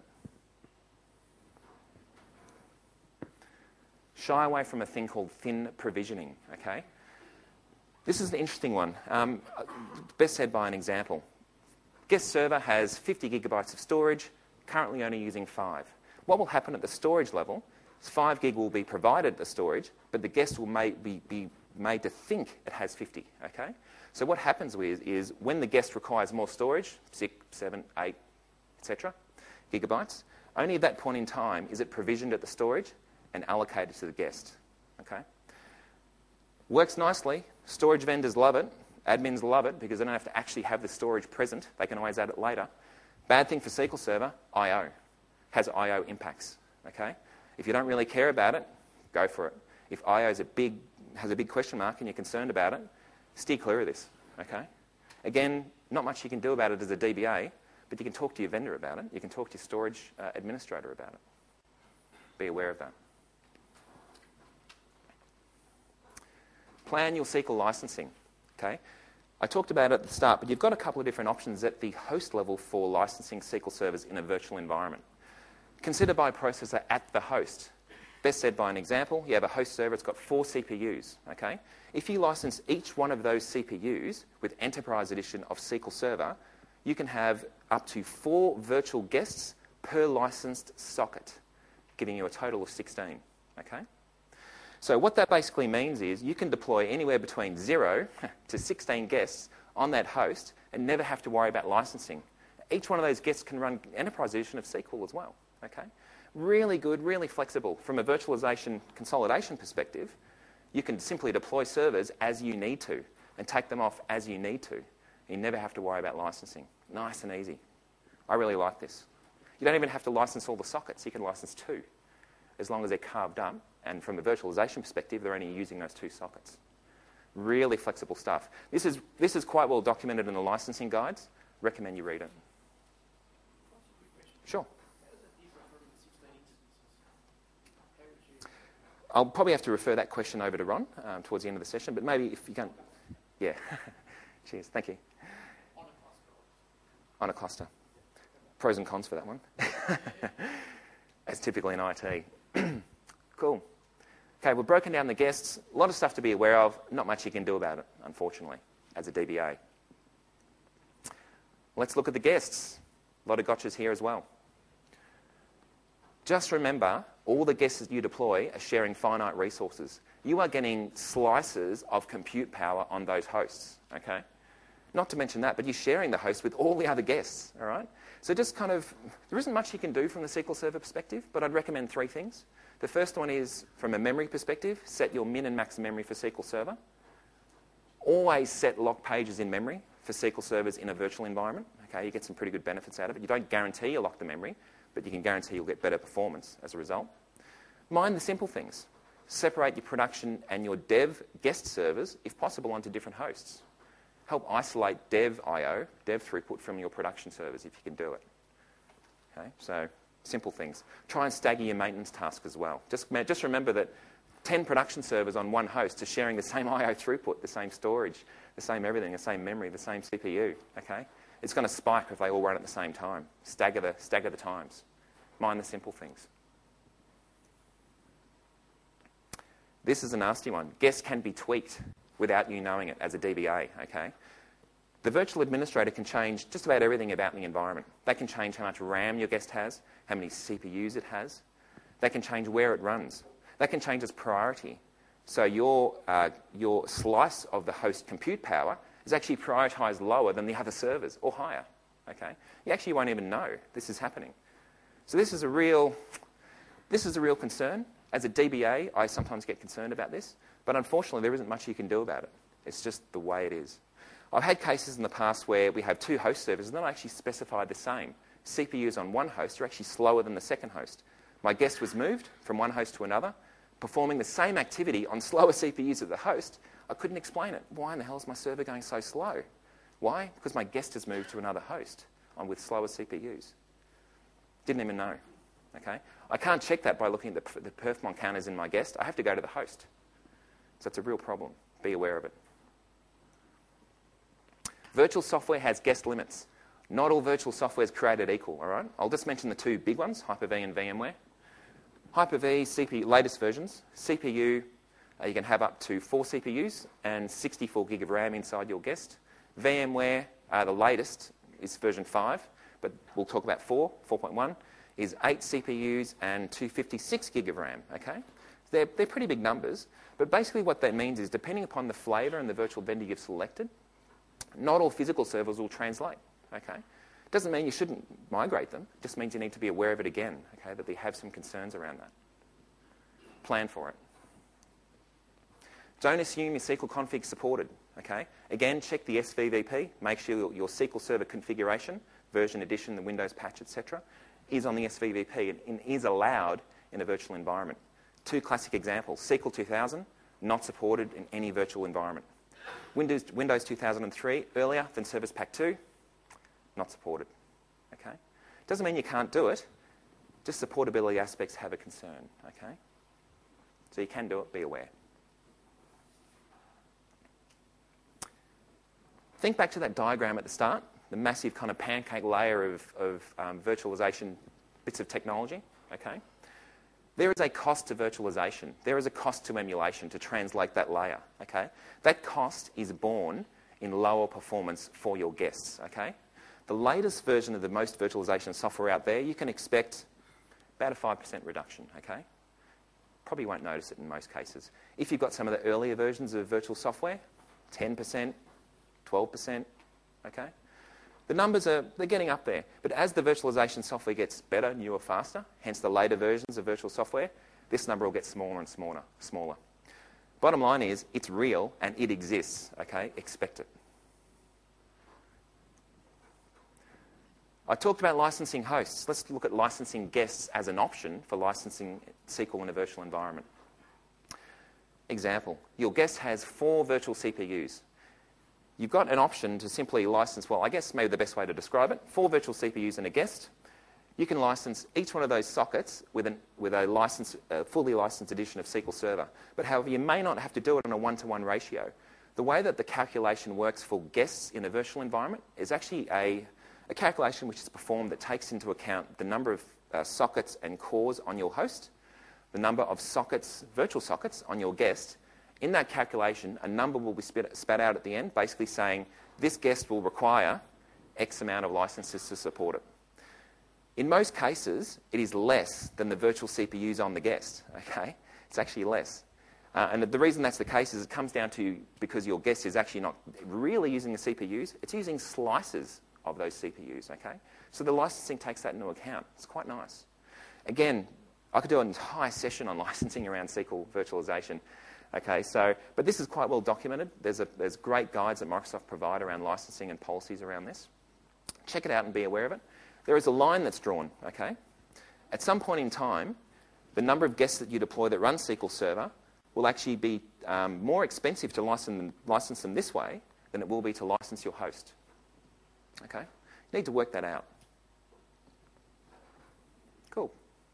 C: Shy away from a thing called thin provisioning, okay? This is an interesting one. Um, best said by an example. Guest server has fifty gigabytes of storage, currently only using five. What will happen at the storage level is five gig will be provided at the storage, but the guest will may, be, be made to think it has fifty, okay? So what happens with is when the guest requires more storage, six, seven, eight, et cetera, gigabytes, only at that point in time is it provisioned at the storage and allocated to the guest, okay? Works nicely. Storage vendors love it. Admins love it because they don't have to actually have the storage present. They can always add it later. Bad thing for S Q L Server, I O. Has I O impacts, okay? If you don't really care about it, go for it. If I O is a big, has a big question mark and you're concerned about it, steer clear of this, okay? Again, not much you can do about it as a D B A, but you can talk to your vendor about it. You can talk to your storage uh, administrator about it. Be aware of that. Plan your S Q L licensing, okay? I talked about it at the start, but you've got a couple of different options at the host level for licensing S Q L servers in a virtual environment. Consider by processor at the host. Best said by an example, you have a host server, it's got four C P Us, okay? If you license each one of those C P Us with Enterprise Edition of S Q L Server, you can have up to four virtual guests per licensed socket, giving you a total of sixteen, okay? So what that basically means is you can deploy anywhere between zero to sixteen guests on that host and never have to worry about licensing. Each one of those guests can run Enterprise Edition of S Q L as well, okay? Really good, really flexible. From a virtualization consolidation perspective, you can simply deploy servers as you need to and take them off as you need to. You never have to worry about licensing. Nice and easy. I really like this. You don't even have to license all the sockets. You can license two, as long as they're carved up. And from a virtualization perspective, they're only using those two sockets. Really flexible stuff. This is, this is quite well documented in the licensing guides. Recommend you read it. Sure. I'll probably have to refer that question over to Ron um, towards the end of the session, but maybe if you can... Yeah. Cheers. Thank you. On a cluster. Pros and cons for that one. As typically in I T. Cool. Okay, we've broken down the guests. A lot of stuff to be aware of. Not much you can do about it, unfortunately, as a D B A. Let's look at the guests. A lot of gotchas here as well. Just remember, all the guests that you deploy are sharing finite resources. You are getting slices of compute power on those hosts, okay? Not to mention that, but you're sharing the host with all the other guests, all right? So just kind of, there isn't much you can do from the S Q L Server perspective, but I'd recommend three things. The first one is, from a memory perspective, set your min and max memory for S Q L Server. Always set lock pages in memory for S Q L servers in a virtual environment. Okay, you get some pretty good benefits out of it. You don't guarantee you'll lock the memory, but you can guarantee you'll get better performance as a result. Mind the simple things. Separate your production and your dev guest servers, if possible, onto different hosts. Help isolate dev I O, dev throughput, from your production servers if you can do it. Okay, so simple things. Try and stagger your maintenance tasks as well. Just, just remember that ten production servers on one host are sharing the same I O throughput, the same storage, the same everything, the same memory, the same C P U. Okay, it's going to spike if they all run at the same time. Stagger the, stagger the times. Mind the simple things. This is a nasty one. Guests can be tweaked without you knowing it as a D B A, okay? The virtual administrator can change just about everything about the environment. They can change how much RAM your guest has, how many C P Us it has. They can change where it runs. They can change its priority. So your, uh, your slice of the host compute power is actually prioritised lower than the other servers, or higher, okay? You actually won't even know this is happening. So this is a real, this is a real concern. As a D B A, I sometimes get concerned about this, but unfortunately there isn't much you can do about it. It's just the way it is. I've had cases in the past where we have two host servers and they're actually specified the same. C P Us on one host are actually slower than the second host. My guest was moved from one host to another, performing the same activity on slower C P Us of the host. I couldn't explain it. Why in the hell is my server going so slow? Why? Because my guest has moved to another host on with slower C P Us. Didn't even know. Okay? I can't check that by looking at the, the perfmon counters in my guest. I have to go to the host. So it's a real problem. Be aware of it. Virtual software has guest limits. Not all virtual software is created equal, all right? I'll just mention the two big ones, Hyper-V and VMware. Hyper-V, C P U, latest versions, C P U, uh, you can have up to four C P Us and sixty-four gig of RAM inside your guest. VMware, uh, the latest, is version five, but we'll talk about four, four point one, is eight C P Us and two hundred fifty-six gig of RAM, okay? They're, they're pretty big numbers, but basically what that means is depending upon the flavour and the virtual vendor you've selected, not all physical servers will translate, okay? Doesn't mean you shouldn't migrate them, it just means you need to be aware of it again, okay, that they have some concerns around that. Plan for it. Don't assume your S Q L config is supported, okay? Again, check the S V V P, make sure your, your S Q L Server configuration, version edition, the Windows patch, et cetera, is on the S V V P and, and is allowed in a virtual environment. Two classic examples, S Q L two thousand, not supported in any virtual environment. Windows, Windows two thousand three, earlier than Service Pack two, not supported, okay? Doesn't mean you can't do it, just supportability aspects have a concern, okay? So you can do it, be aware. Think back to that diagram at the start, the massive kind of pancake layer of, of um, virtualization bits of technology, okay? There is a cost to virtualization. There is a cost to emulation to translate that layer, okay? That cost is borne in lower performance for your guests, okay? The latest version of the most virtualization software out there, you can expect about a five percent reduction, okay? Probably won't notice it in most cases. If you've got some of the earlier versions of virtual software, ten percent, twelve percent, okay? The numbers are, they're getting up there. But as the virtualization software gets better, newer, faster, hence the later versions of virtual software, this number will get smaller and smaller, smaller. Bottom line is, it's real and it exists, okay? Expect it. I talked about licensing hosts. Let's look at licensing guests as an option for licensing S Q L in a virtual environment. Example, your guest has four virtual C P Us. You've got an option to simply license, well, I guess maybe the best way to describe it, four virtual C P Us and a guest. You can license each one of those sockets with, an, with a, license, a fully licensed edition of S Q L Server. But however, you may not have to do it on a one-to-one ratio. The way that the calculation works for guests in a virtual environment is actually a, a calculation which is performed that takes into account the number of uh, sockets and cores on your host, the number of sockets, virtual sockets, on your guest. In that calculation, a number will be spat, spat out at the end, basically saying this guest will require X amount of licenses to support it. In most cases, it is less than the virtual C P Us on the guest. Okay, it's actually less. Uh, and the reason that's the case is it comes down to because your guest is actually not really using the C P Us, it's using slices of those C P Us, okay? So the licensing takes that into account. It's quite nice. Again, I could do an entire session on licensing around S Q L virtualization. Okay, so, but this is quite well documented. There's, a, there's great guides that Microsoft provide around licensing and policies around this. Check it out and be aware of it. There is a line that's drawn, okay? At some point in time, the number of guests that you deploy that run S Q L Server will actually be um, more expensive to license them, license them this way than it will be to license your host. Okay? You need to work that out. Cool.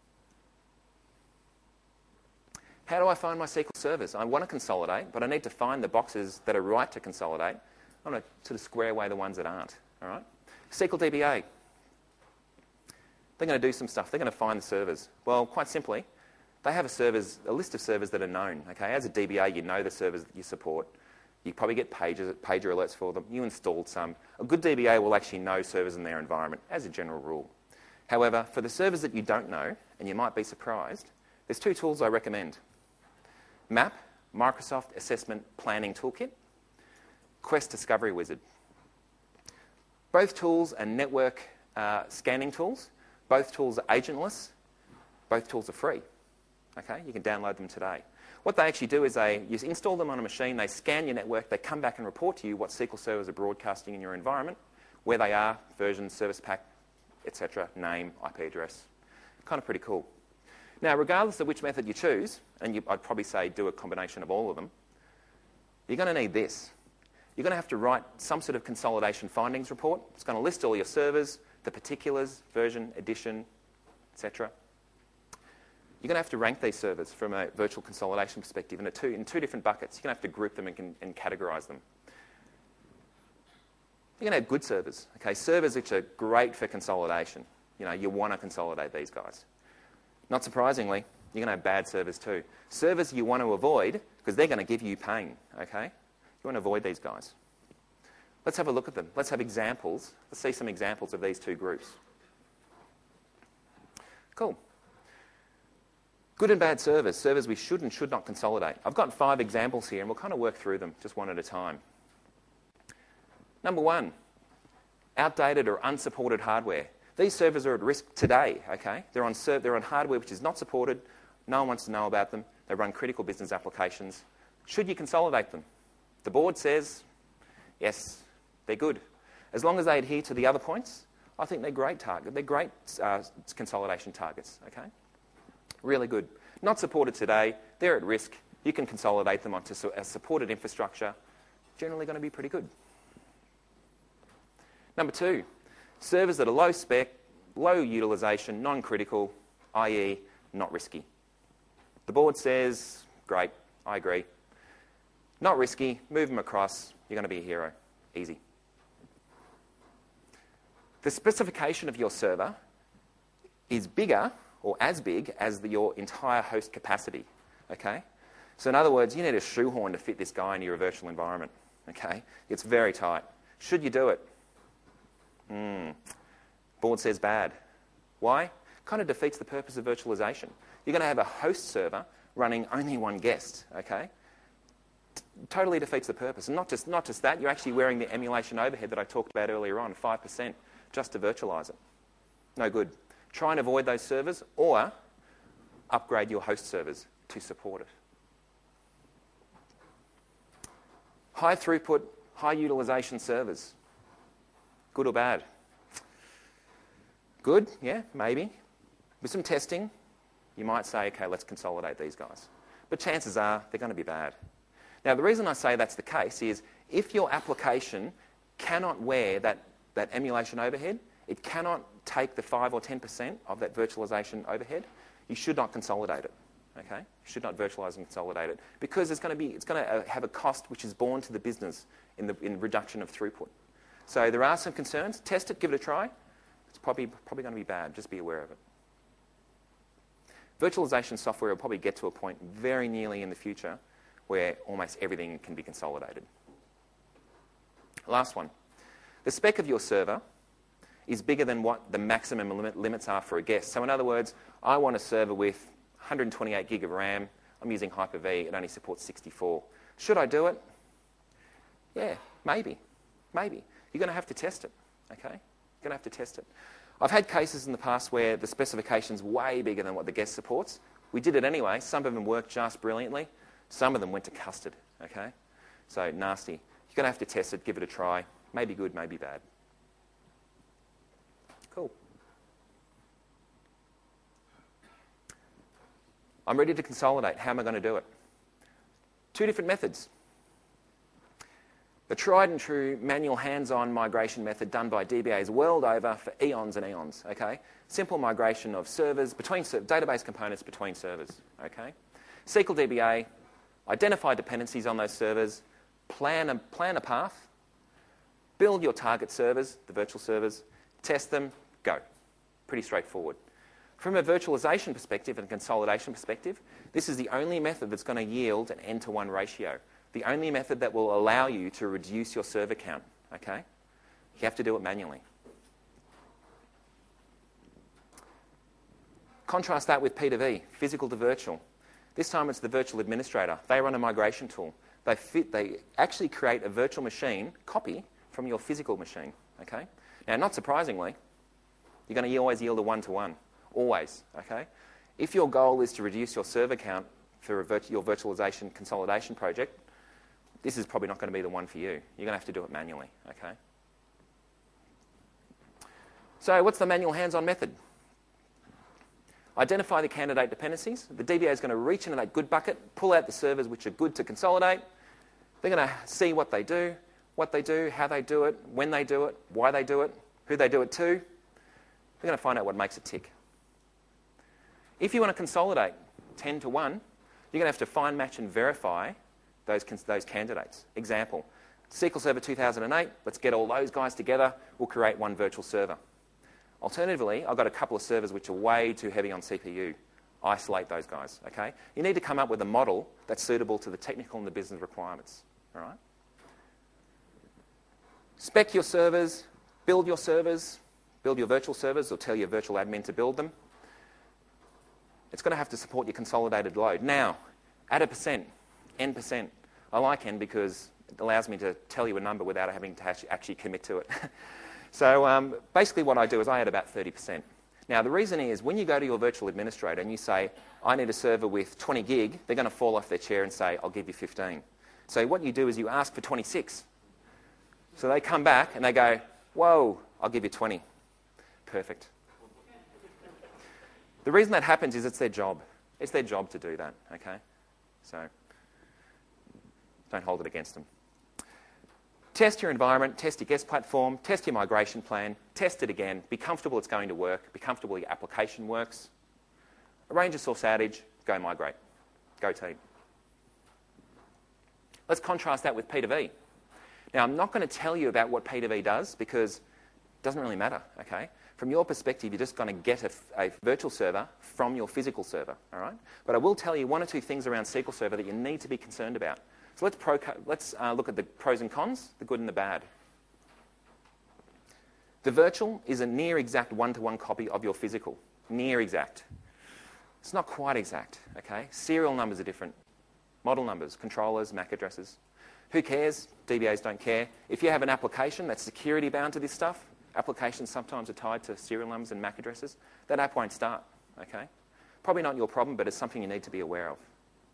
C: How do I find my S Q L servers? I want to consolidate, but I need to find the boxes that are right to consolidate. I want to sort of square away the ones that aren't. All right? S Q L D B A. They're going to do some stuff. They're going to find the servers. Well, quite simply, they have a, servers, a list of servers that are known. Okay? As a D B A, you know the servers that you support. You probably get pages, pager alerts for them. You installed some. A good D B A will actually know servers in their environment as a general rule. However, for the servers that you don't know, and you might be surprised, there's two tools I recommend. M A P, Microsoft Assessment Planning Toolkit, Quest Discovery Wizard. Both tools are network uh, scanning tools. Both tools are agentless. Both tools are free. Okay, you can download them today. What they actually do is they you install them on a machine, they scan your network, they come back and report to you what S Q L servers are broadcasting in your environment, where they are, version, service pack, et cetera, name, I P address. Kind of pretty cool. Now, regardless of which method you choose, and you, I'd probably say do a combination of all of them, you're going to need this. You're going to have to write some sort of consolidation findings report. It's going to list all your servers, the particulars, version, edition, et cetera. You're going to have to rank these servers from a virtual consolidation perspective in, a two, in two different buckets. You're going to have to group them and, and categorize them. You're going to have good servers, okay? Servers which are great for consolidation. You know, you want to consolidate these guys. Not surprisingly, you're going to have bad servers too. Servers you want to avoid because they're going to give you pain, okay? You want to avoid these guys. Let's have a look at them. Let's have examples. Let's see some examples of these two groups. Cool. Good and bad servers, servers we should and should not consolidate. I've got five examples here, and we'll kind of work through them just one at a time. Number one, outdated or unsupported hardware. These servers are at risk today, okay? They're on, they're on hardware which is not supported. No one wants to know about them. They run critical business applications. Should you consolidate them? The board says, yes, they're good. As long as they adhere to the other points, I think they're great target. They're great uh, consolidation targets, okay? Really good. Not supported today. They're at risk. You can consolidate them onto a supported infrastructure. Generally going to be pretty good. Number two, servers that are low spec, low utilization, non-critical, that is not risky. The board says, great, I agree. Not risky, move them across, you're going to be a hero. Easy. The specification of your server is bigger or as big as the, your entire host capacity, okay? So in other words, you need a shoehorn to fit this guy into your virtual environment, okay? It's very tight. Should you do it? Mm. Board says bad. Why? Kind of defeats the purpose of virtualization. You're going to have a host server running only one guest, okay? T- totally defeats the purpose. And not just, not just that, you're actually wearing the emulation overhead that I talked about earlier on, five percent, just to virtualize it. No good. Try and avoid those servers or upgrade your host servers to support it. High throughput, high utilization servers. Good or bad? Good, yeah, maybe. With some testing, you might say, okay, let's consolidate these guys. but chances are they're going to be bad. Now, the reason I say that's the case is if your application cannot wear that, that emulation overhead, it cannot take the five or ten percent of that virtualization overhead, you should not consolidate it. Okay? You should not virtualize and consolidate it because it's going to be, it's going to have a cost which is borne to the business in the in reduction of throughput. So there are some concerns. Test it, give it a try. It's probably, probably going to be bad. Just be aware of it. Virtualization software will probably get to a point very nearly in the future where almost everything can be consolidated. Last one. The spec of your server is bigger than what the maximum limit limits are for a guest. So in other words, I want a server with one hundred twenty-eight gig of RAM. I'm using Hyper-V. It only supports sixty-four. Should I do it? Yeah, maybe. Maybe. You're going to have to test it. Okay? You're going to have to test it. I've had cases in the past where the specification's way bigger than what the guest supports. We did it anyway. Some of them worked just brilliantly. Some of them went to custard. Okay? So nasty. You're going to have to test it, give it a try. Maybe good, maybe bad. Cool. I'm ready to consolidate. How am I going to do it? Two different methods. The tried and true manual hands-on migration method done by D B As world over for eons and eons. Okay? Simple migration of servers between ser database components between servers. Okay? S Q L D B A, identify dependencies on those servers, plan a, plan a path, build your target servers, the virtual servers, test them, go. Pretty straightforward. From a virtualization perspective and consolidation perspective, this is the only method that's going to yield an n to one ratio. The only method that will allow you to reduce your server count. Okay? You have to do it manually. Contrast that with P two V, physical to virtual. This time it's the virtual administrator. They run a migration tool. They, fit, they actually create a virtual machine copy from your physical machine. Okay? Now, not surprisingly, you're going to always yield a one-to-one. Always. Okay? If your goal is to reduce your server count for a virt your virtualization consolidation project, this is probably not going to be the one for you. You're going to have to do it manually. Okay? So what's the manual hands-on method? Identify the candidate dependencies. The D B A is going to reach into that good bucket, pull out the servers which are good to consolidate. They're going to see what they do, what they do, how they do it, when they do it, why they do it, who they do it to. They're going to find out what makes it tick. If you want to consolidate ten to one, you're going to have to find, match, and verify those, those candidates. Example, S Q L Server two thousand eight, let's get all those guys together, we'll create one virtual server. Alternatively, I've got a couple of servers which are way too heavy on C P U. Isolate those guys, okay? You need to come up with a model that's suitable to the technical and the business requirements, all right? Spec your servers, build your servers, build your virtual servers, or tell your virtual admin to build them. It's going to have to support your consolidated load. Now, add a percent, n percent. I like n because it allows me to tell you a number without having to actually commit to it. So um, basically what I do is I add about thirty percent. Now, the reason is when you go to your virtual administrator and you say, I need a server with twenty gig, they're going to fall off their chair and say, I'll give you fifteen. So what you do is you ask for twenty-six. So they come back and they go, whoa, I'll give you twenty. Perfect. The reason that happens is it's their job. It's their job to do that, okay? So don't hold it against them. Test your environment, test your guest platform, test your migration plan, test it again, be comfortable it's going to work, be comfortable your application works. Arrange a source outage, go migrate. Go team. Let's contrast that with P two V. Now, I'm not going to tell you about what P two V does because it doesn't really matter, okay? From your perspective, you're just going to get a, a virtual server from your physical server, all right? But I will tell you one or two things around S Q L Server that you need to be concerned about. So let's, pro let's uh, look at the pros and cons, the good and the bad. The virtual is a near exact one-to-one copy of your physical. Near exact. It's not quite exact, okay? Serial numbers are different. Model numbers, controllers, M A C addresses. Who cares? D B As don't care. If you have an application that's security bound to this stuff, applications sometimes are tied to serial numbers and M A C addresses, that app won't start, okay? Probably not your problem, but it's something you need to be aware of.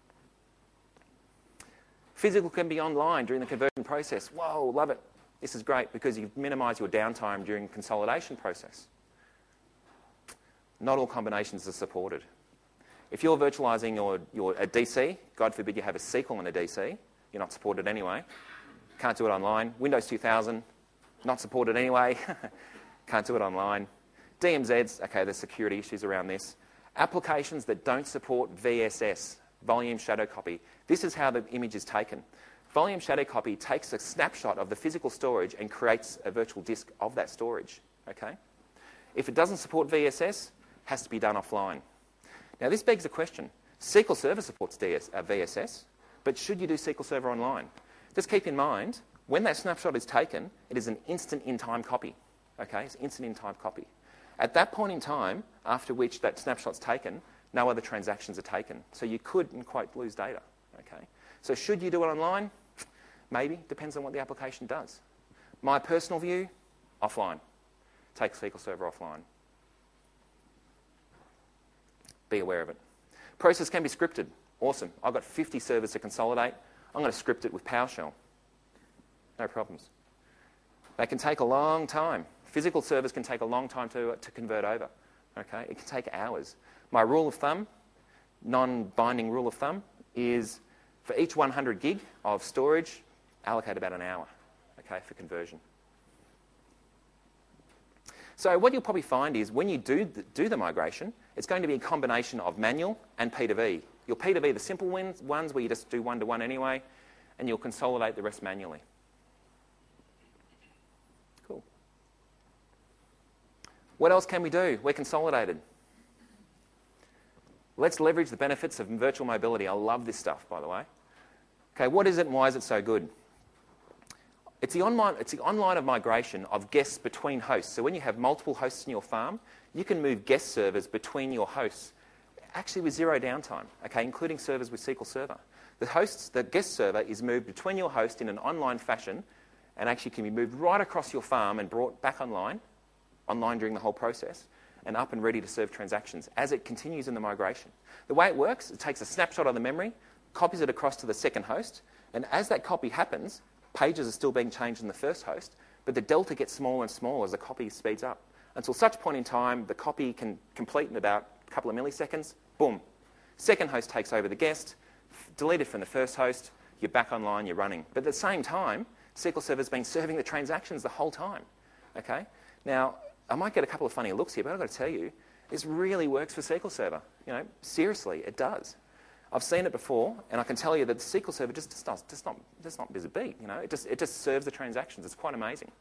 C: Physical can be online during the conversion process. Whoa, love it. This is great because you minimise your downtime during the consolidation process. Not all combinations are supported. If you're virtualizing your, your, a D C, God forbid you have a S Q L in a D C, you're not supported anyway. Can't do it online. Windows two thousand, not supported anyway. Can't do it online. D M Zs, okay, there's security issues around this. Applications that don't support V S S, volume shadow copy. This is how the image is taken. Volume shadow copy takes a snapshot of the physical storage and creates a virtual disk of that storage, okay? If it doesn't support V S S, it has to be done offline. Now, this begs the question. S Q L Server supports D S, uh, V S S, but should you do S Q L Server online? Just keep in mind, when that snapshot is taken, it is an instant in-time copy. Okay, it's instant in-time copy. At that point in time, after which that snapshot's taken, no other transactions are taken. So you could, and quite, lose data. Okay, so should you do it online? Maybe. Depends on what the application does. My personal view, offline. Take S Q L Server offline. Be aware of it. Process can be scripted. Awesome. I've got fifty servers to consolidate. I'm going to script it with PowerShell. No problems. They can take a long time. Physical servers can take a long time to, to convert over. Okay? It can take hours. My rule of thumb, non-binding rule of thumb, is for each one hundred gig of storage, allocate about an hour, okay, for conversion. So what you'll probably find is when you do the, do the migration, it's going to be a combination of manual and P two V. You'll P two V the simple ones, ones where you just do one-to-one anyway, and you'll consolidate the rest manually. Cool. What else can we do? We're consolidated. Let's leverage the benefits of virtual mobility. I love this stuff, by the way. Okay, what is it and why is it so good? It's the, online, it's the online of migration of guests between hosts. So when you have multiple hosts in your farm, you can move guest servers between your hosts, actually with zero downtime, okay, including servers with S Q L Server. The hosts, the guest server is moved between your host in an online fashion and actually can be moved right across your farm and brought back online, online during the whole process, and up and ready to serve transactions as it continues in the migration. The way it works, it takes a snapshot of the memory, copies it across to the second host, and as that copy happens, pages are still being changed in the first host, but the delta gets smaller and smaller as the copy speeds up. Until such point in time, the copy can complete in about a couple of milliseconds, boom. Second host takes over the guest, deleted from the first host, you're back online, you're running. But at the same time, S Q L Server's been serving the transactions the whole time, okay? Now, I might get a couple of funny looks here, but I've got to tell you, this really works for S Q L Server. You know, seriously, it does. I've seen it before, and I can tell you that the S Q L Server just, just, does, just not, just not miss a beat. You know, it just, it just serves the transactions. It's quite amazing.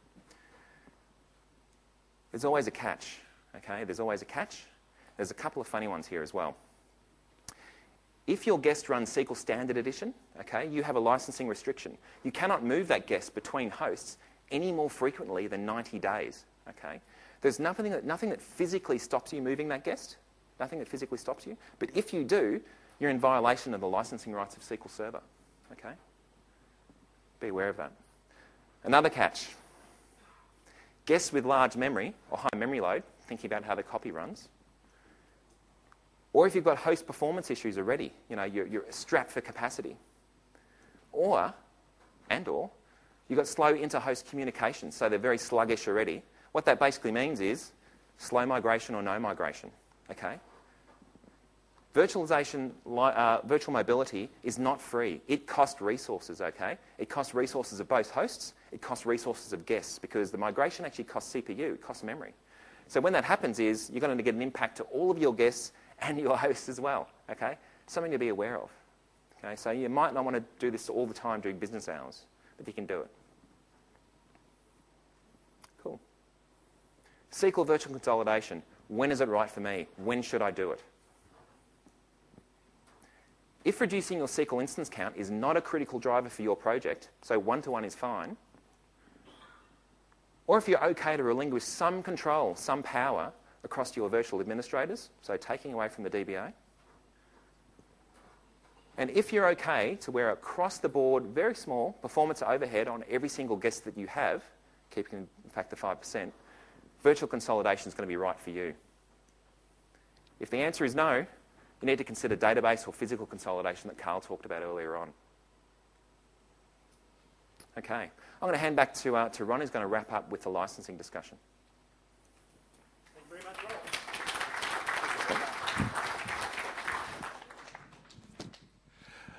C: There's always a catch, okay? There's always a catch. There's a couple of funny ones here as well. If your guest runs S Q L Standard Edition, okay, you have a licensing restriction. You cannot move that guest between hosts any more frequently than ninety days, okay? There's nothing that, nothing that physically stops you moving that guest, nothing that physically stops you. But if you do, you're in violation of the licensing rights of S Q L Server, okay? Be aware of that. Another catch. Guests with large memory or high memory load, thinking about how the copy runs, or if you've got host performance issues already, you know, you're, you're strapped for capacity, or, and or, you've got slow inter-host communication, so they're very sluggish already. What that basically means is slow migration or no migration, okay? Virtualization, uh, virtual mobility is not free. It costs resources, okay? It costs resources of both hosts. It costs resources of guests because the migration actually costs C P U. It costs memory. So when that happens is you're going to get an impact to all of your guests and your hosts as well, okay? Something to be aware of, okay? So you might not want to do this all the time during business hours, but you can do it. Cool. S Q L virtual consolidation. When is it right for me? When should I do it? If reducing your S Q L instance count is not a critical driver for your project, so one-to-one is fine, or if you're okay to relinquish some control, some power across your virtual administrators, so taking away from the D B A, and if you're okay to wear across the board, very small performance overhead on every single guest that you have, keeping in fact the five percent, virtual consolidation is going to be right for you. If the answer is no, you need to consider database or physical consolidation that Carl talked about earlier on. Okay, I'm going to hand back to, uh, to Ron, who's going to wrap up with the licensing discussion.
A: Thank you very much, Ron.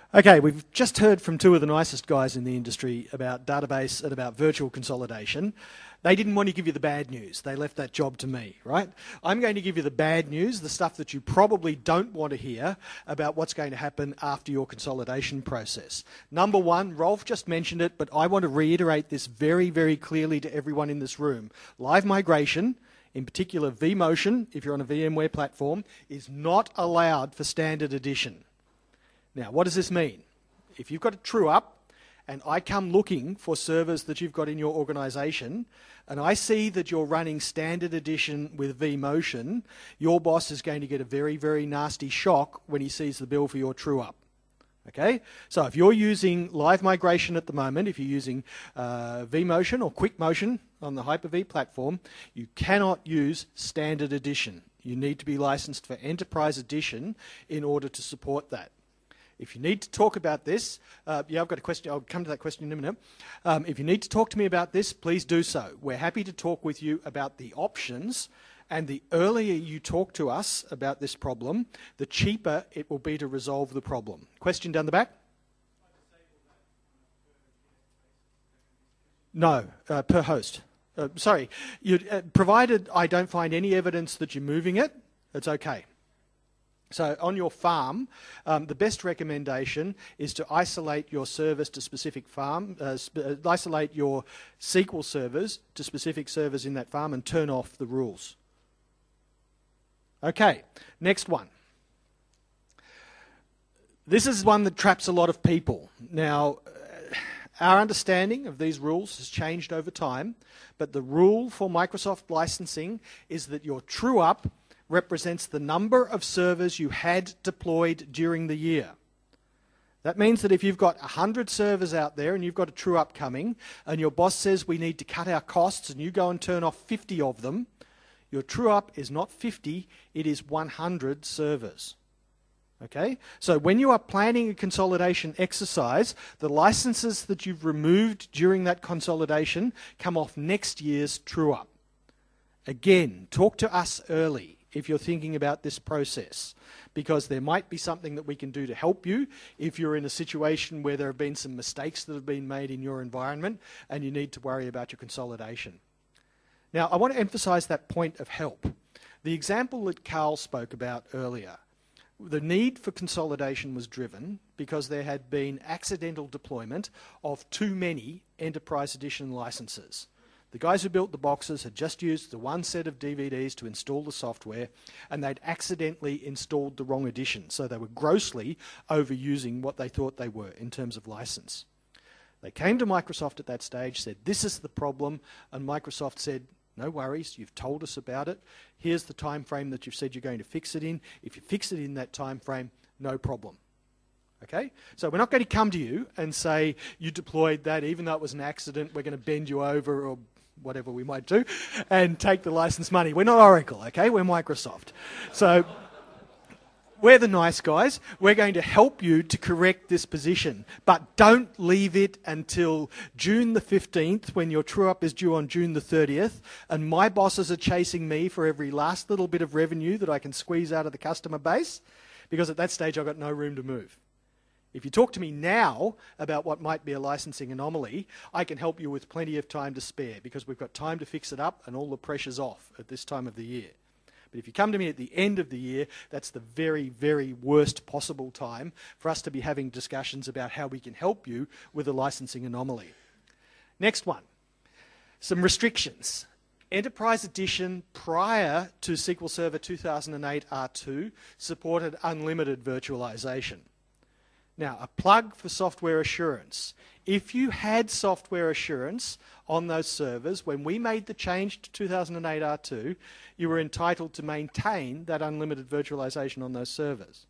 A: Okay, we've just heard from two of the nicest guys in the industry about database and about virtual consolidation. They didn't want to give you the bad news. They left that job to me, right? I'm going to give you the bad news, the stuff that you probably don't want to hear about what's going to happen after your consolidation process. Number one, Rolf just mentioned it, but I want to reiterate this very, very clearly to everyone in this room. Live migration, in particular vMotion, if you're on a VMware platform, is not allowed for standard edition. Now, what does this mean? If you've got a true up and I come looking for servers that you've got in your organization and I see that you're running standard edition with vMotion, your boss is going to get a very, very nasty shock when he sees the bill for your true up. Okay? So if you're using live migration at the moment, if you're using uh, vMotion or QuickMotion on the Hyper-V platform, you cannot use standard edition. You need to be licensed for Enterprise Edition in order to support that. If you need to talk about this, uh, yeah, I've got a question. I'll come to that question in a minute. Um, if you need to talk to me about this, please do so. We're happy to talk with you about the options, and the earlier you talk to us about this problem, the cheaper it will be to resolve the problem. Question down the back? No, uh, per host. Uh, sorry, you, uh, provided I don't find any evidence that you're moving it, it's okay. So on your farm, um, the best recommendation is to isolate your service to specific farm, uh, sp uh, isolate your S Q L servers to specific servers in that farm and turn off the rules. Okay, next one. This is one that traps a lot of people. Now, uh, our understanding of these rules has changed over time, but the rule for Microsoft licensing is that your true up represents the number of servers you had deployed during the year. That means that if you've got one hundred servers out there and you've got a true up coming and your boss says we need to cut our costs and you go and turn off fifty of them, your true up is not fifty, it is one hundred servers. Okay? So when you are planning a consolidation exercise, the licenses that you've removed during that consolidation come off next year's true up. Again, talk to us early if you're thinking about this process, because there might be something that we can do to help you if you're in a situation where there have been some mistakes that have been made in your environment and you need to worry about your consolidation. Now, I want to emphasize that point of help. The example that Carl spoke about earlier, the need for consolidation was driven because there had been accidental deployment of too many Enterprise Edition licenses. The guys who built the boxes had just used the one set of D V Ds to install the software, and they'd accidentally installed the wrong edition, so they were grossly overusing what they thought they were in terms of license. They came to Microsoft at that stage, said, this is the problem, and Microsoft said, no worries, you've told us about it. Here's the time frame that you've said you're going to fix it in. If you fix it in that time frame, no problem. Okay? So we're not going to come to you and say, you deployed that, even though it was an accident, we're going to bend you over or whatever we might do, and take the license money. We're not Oracle, okay? We're Microsoft. So we're the nice guys. We're going to help you to correct this position, but don't leave it until June the fifteenth when your true-up is due on June the thirtieth, and my bosses are chasing me for every last little bit of revenue that I can squeeze out of the customer base, because at that stage I've got no room to move. If you talk to me now about what might be a licensing anomaly, I can help you with plenty of time to spare, because we've got time to fix it up and all the pressure's off at this time of the year. But if you come to me at the end of the year, that's the very, very worst possible time for us to be having discussions about how we can help you with a licensing anomaly. Next one, some restrictions. Enterprise Edition prior to S Q L Server two thousand eight R two supported unlimited virtualization. Now, a plug for software assurance. If you had software assurance on those servers, when we made the change to two thousand eight R two, you were entitled to maintain that unlimited virtualization on those servers.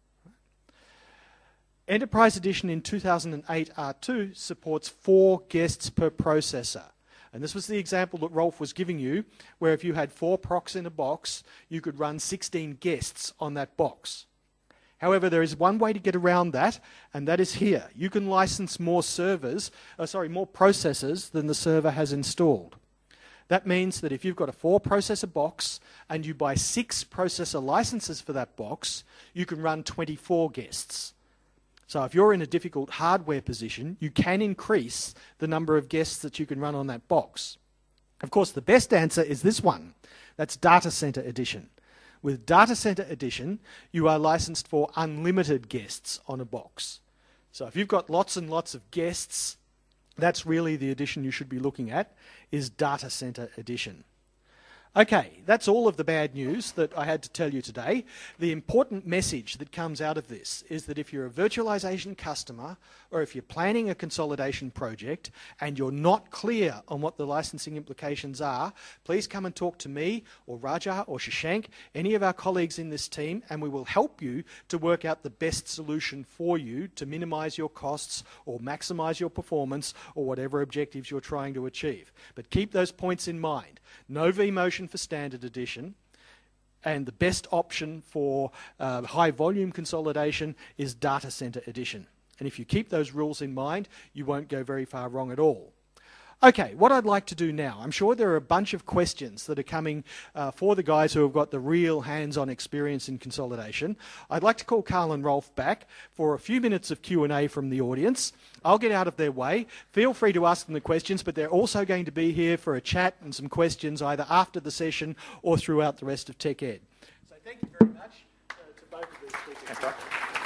A: Enterprise Edition in two thousand eight R two supports four guests per processor. And this was the example that Rolf was giving you, where if you had four procs in a box, you could run sixteen guests on that box. However, there is one way to get around that, and that is here. You can license more servers, uh, sorry, more processors than the server has installed. That means that if you've got a four processor box and you buy six processor licenses for that box, you can run twenty-four guests. So if you're in a difficult hardware position, you can increase the number of guests that you can run on that box. Of course, the best answer is this one. That's Data Center Edition. With Data Center Edition, you are licensed for unlimited guests on a box. So if you've got lots and lots of guests, that's really the edition you should be looking at, is Data Center Edition. Okay, that's all of the bad news that I had to tell you today. The important message that comes out of this is that if you're a virtualization customer or if you're planning a consolidation project and you're not clear on what the licensing implications are, please come and talk to me or Raja or Shashank, any of our colleagues in this team, and we will help you to work out the best solution for you to minimize your costs or maximize your performance or whatever objectives you're trying to achieve. But keep those points in mind. No vMotion for standard edition, and the best option for uh, high volume consolidation is Data Center Edition. And if you keep those rules in mind, you won't go very far wrong at all. Okay, what I'd like to do now, I'm sure there are a bunch of questions that are coming uh, for the guys who have got the real hands-on experience in consolidation. I'd like to call Carl and Rolf back for a few minutes of Q and A from the audience. I'll get out of their way. Feel free to ask them the questions, but they're also going to be here for a chat and some questions either after the session or throughout the rest of TechEd. So thank you very much uh, to both of these speakers.
C: That's right.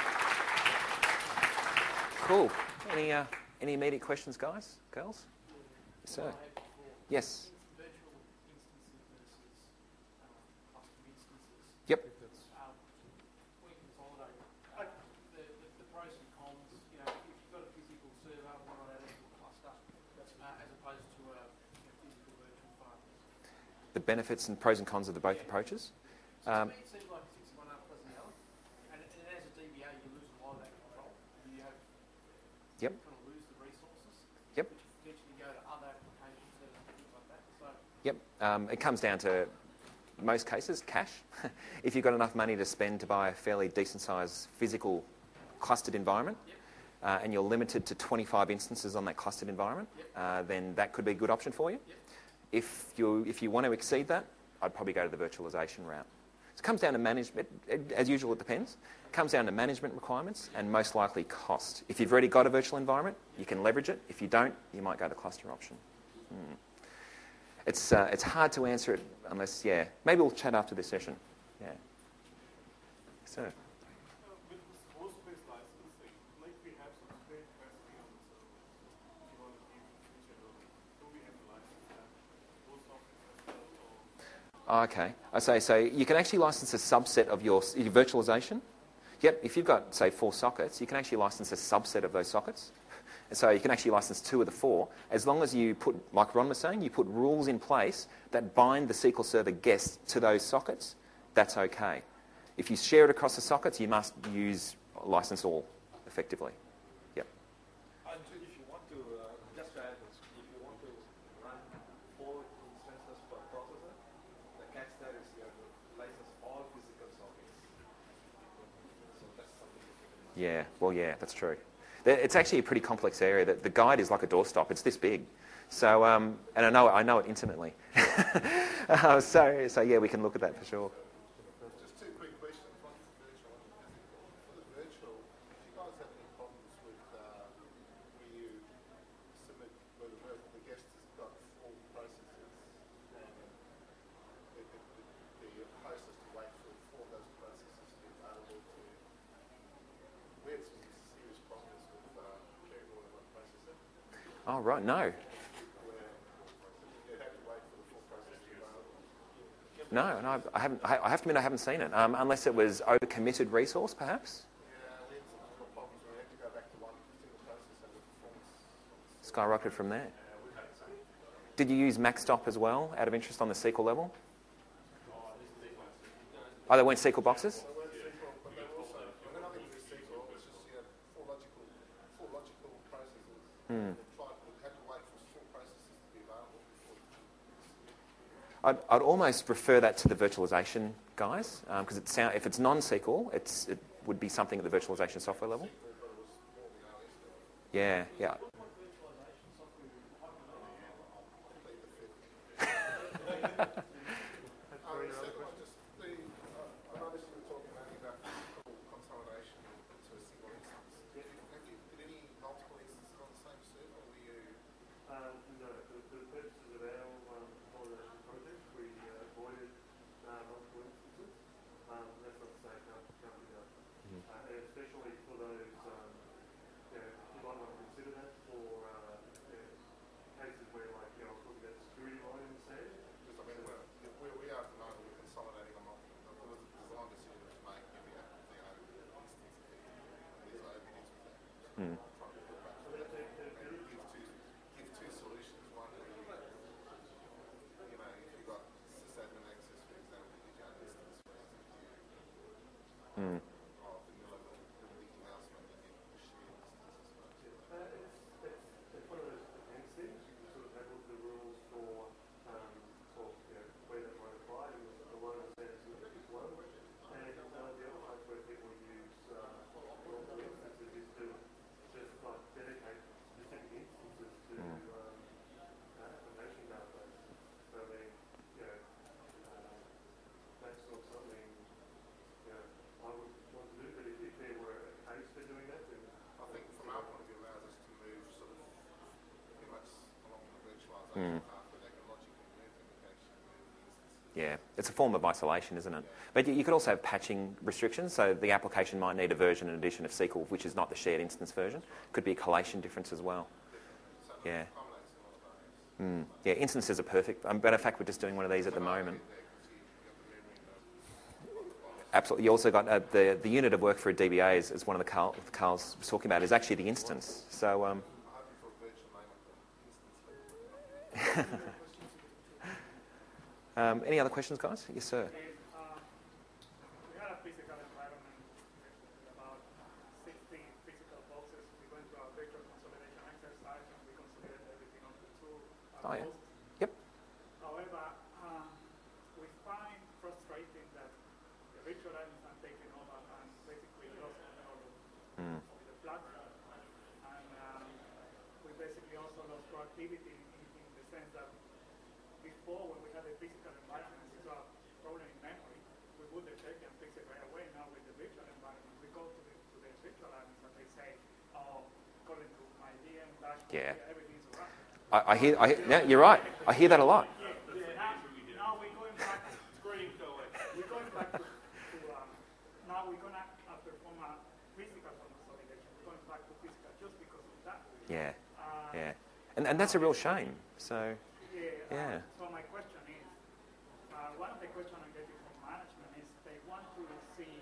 C: Cool. Any, uh, any immediate questions, guys, girls? So, yes. Yep. The benefits and pros and cons of the both approaches. Um, yep. Yep. Yep. Um, it comes down to, most cases, cash. If you've got enough money to spend to buy a fairly decent-sized physical clustered environment, yep. uh, and you're limited to twenty-five instances on that clustered environment, yep. uh, then that could be a good option for you. Yep. If you if you want to exceed that, I'd probably go to the virtualization route. So it comes down to management. It, as usual, it depends. It comes down to management requirements and most likely cost. If you've already got a virtual environment, you can leverage it. If you don't, you might go to the cluster option. Hmm. It's, uh, it's hard to answer it unless, yeah. Maybe we'll chat after this session. Yeah. So. Oh, okay. I say, so you can actually license a subset of your, your virtualization. Yep, if you've got, say, four sockets, you can actually license a subset of those sockets. So you can actually license two of the four, as long as you put, like Ron was saying, you put rules in place that bind the S Q L Server guest to those sockets, that's okay. If you share it across the sockets, you must use license all, effectively. Yep.
D: And if you want to, uh, just to add this, if you want to run four instances per processor, the catch there is you have to license all physical sockets. So that's something to keep in mind.
C: Yeah, well, yeah, that's true. It's actually a pretty complex area. The, the guide is like a doorstop. It's this big. So, um, and I know I know it intimately. uh, so, so yeah, we can look at that for sure.
D: Just two quick questions. One for virtual, one for physical. For the virtual, do you guys have any problems with uh, where you submit where the, the guest has got all the processes and the, the, the, the host has to wait for all those processes to be available to? We had some serious problems with uh, carrying more than one processor.
C: Oh, right, no. No, no, I haven't. I have to admit, I haven't seen it, um, unless it was over-committed resource, perhaps.
D: Yeah, we had some problems where we had to go back to one single process and the performance
C: Skyrocketed from there.
D: uh, we've had some.
C: Did you use MaxStop as well, out of interest on the S Q L level? Oh, they weren't S Q L boxes?
D: They weren't S Q L, but they were also, when I think it was S Q L, it was just you had four logical, four logical processes.
C: Hmm.
D: Tried, we had to wait for four processes to be available before.
C: I'd, I'd almost prefer that to the virtualization guys, because um, it sound, if it's non-S Q L, it's, it would be something at the virtualization software level. Yeah, yeah.
B: especially for those, um, you know, you might want to consider that for uh, you know, cases where, like, you know, I was talking about security items there.
D: Because I mean, we're, where we are at the moment, we're consolidating on multiple. There was a design decision to make giving out the O B instance. These O B is with that.
C: Mm.
D: Trying to put back to that. And give two, give two solutions. One where you, you know, if you've got sysadmin access, for example, you can't instance whereas if you
C: Mm.
D: oh, vanilla than anything else when you get the shared instances.
B: Uh, it's, it's, it's one of those defense things. You can sort of have a look at the rules for, um, for you know, where that might apply, and a lot of the standards is one. And uh, the other place where people use uh, multiple instances is to just like dedicate specific instances to
C: Mm.
B: um, uh, application database. So I mean, you know, uh, that's not something you know, I would want to do, but if, if there were a case for doing that, then
D: I think from our point of view, allows us to move sort of pretty much along the
C: Mm.
D: virtualisation path where they can logically move them, they can actually move the instances.
C: Yeah, it's a form of isolation, isn't it? But you you could also have patching restrictions, so the application might need a version and edition of S Q L, which is not the shared instance version. Could be a collation difference as well.
D: So
C: Yeah.
D: it accommodates a lot of those.
C: Mm. Yeah, instances are perfect. Um, matter of fact, we're just doing one of these at the moment. Absolutely. You also got uh, the the unit of work for a D B A, is, is one of the Carl, Carl's was talking about, is actually the instance. So, um,
D: I'm hoping for a virtual name of the instance.
C: um, any other questions, guys? Yes, sir.
E: Um, we had a physical environment with about sixteen physical boxes. We went through our virtual consolidation exercise and we consolidated everything onto two uh,
C: Oh, yeah.
E: boxes.
C: Yep.
E: However, um, we find frustrating that the virtual items are taken over and basically lost control of
C: Mm.
E: of the platform. And um, we basically also lost proactivity in, in, in the sense that before, when we had a physical environment, we saw a problem in memory, we would detect and fix it right away. Now with the virtual environment, we go to the, to the virtual items and they say, oh, according to my V M dashboard,
C: Yeah.
E: everything's right.
C: I, I hear. I hear yeah, you're right. I hear that a lot.
E: Yeah, now, now we're going back to screen. We're going back to, to um, now we're going to uh, perform a physical consolidation. We're going back to physical just because of that.
C: Yeah.
E: Uh,
C: Yeah. And and that's a real shame. So,
E: Yeah.
C: Yeah.
E: Uh, so my question is, uh, one of the questions I'm getting from management is they want to see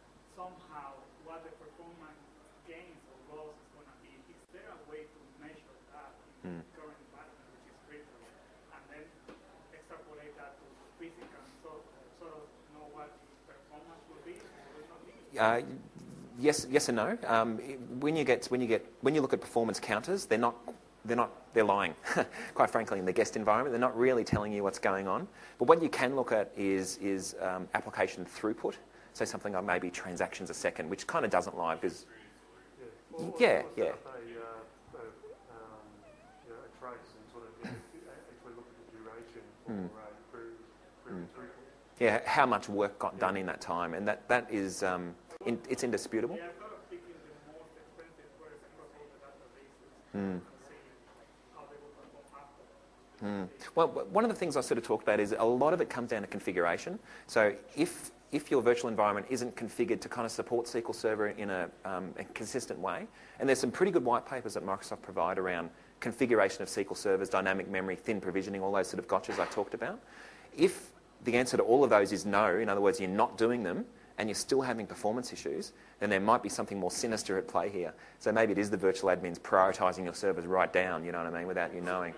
E: somehow what the performance gains or loss is going to be. Is there a way to measure that in
C: Mm.
E: the current environment, which is virtual, and then extrapolate that to physical, so sort of know what the performance will be or will not be?
C: uh, yes, yes and no. Um, when you get when you get when you look at performance counters, they're not. They're not. They're lying, quite frankly, in the guest environment. They're not really telling you what's going on. But what you can look at is is um, application throughput. So something like maybe transactions a second, which kind of doesn't lie because
B: yeah, or,
C: Yeah,
B: or set
C: yeah.
B: up a, uh, a, um, you know, a trace and sort of you know, actually look at the duration for
C: Mm.
B: uh, through through throughput.
C: yeah, how much work got done in that time, and that that is um, in, it's indisputable.
E: Yeah, I thought of picking the most expensive queries across all the databases
C: Mm.
E: and see how they will perform after.
C: Mm. Well, w- one of the things I sort of talked about is a lot of it comes down to configuration. So if if your virtual environment isn't configured to kind of support S Q L Server in a, um, a consistent way, and there's some pretty good white papers that Microsoft provide around configuration of S Q L servers, dynamic memory, thin provisioning, all those sort of gotchas I talked about. If the answer to all of those is no, in other words, you're not doing them, and you're still having performance issues, then there might be something more sinister at play here. So maybe it is the virtual admins prioritising your servers right down, you know what I mean, without you knowing.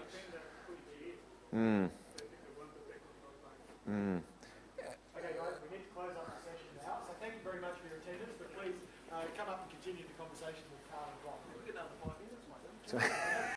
C: Mm. Mm.
A: Okay, guys, we need to close up the session now. So thank you very much for your attendance, but please uh, come up and continue the conversation with Carl and Ron.
C: So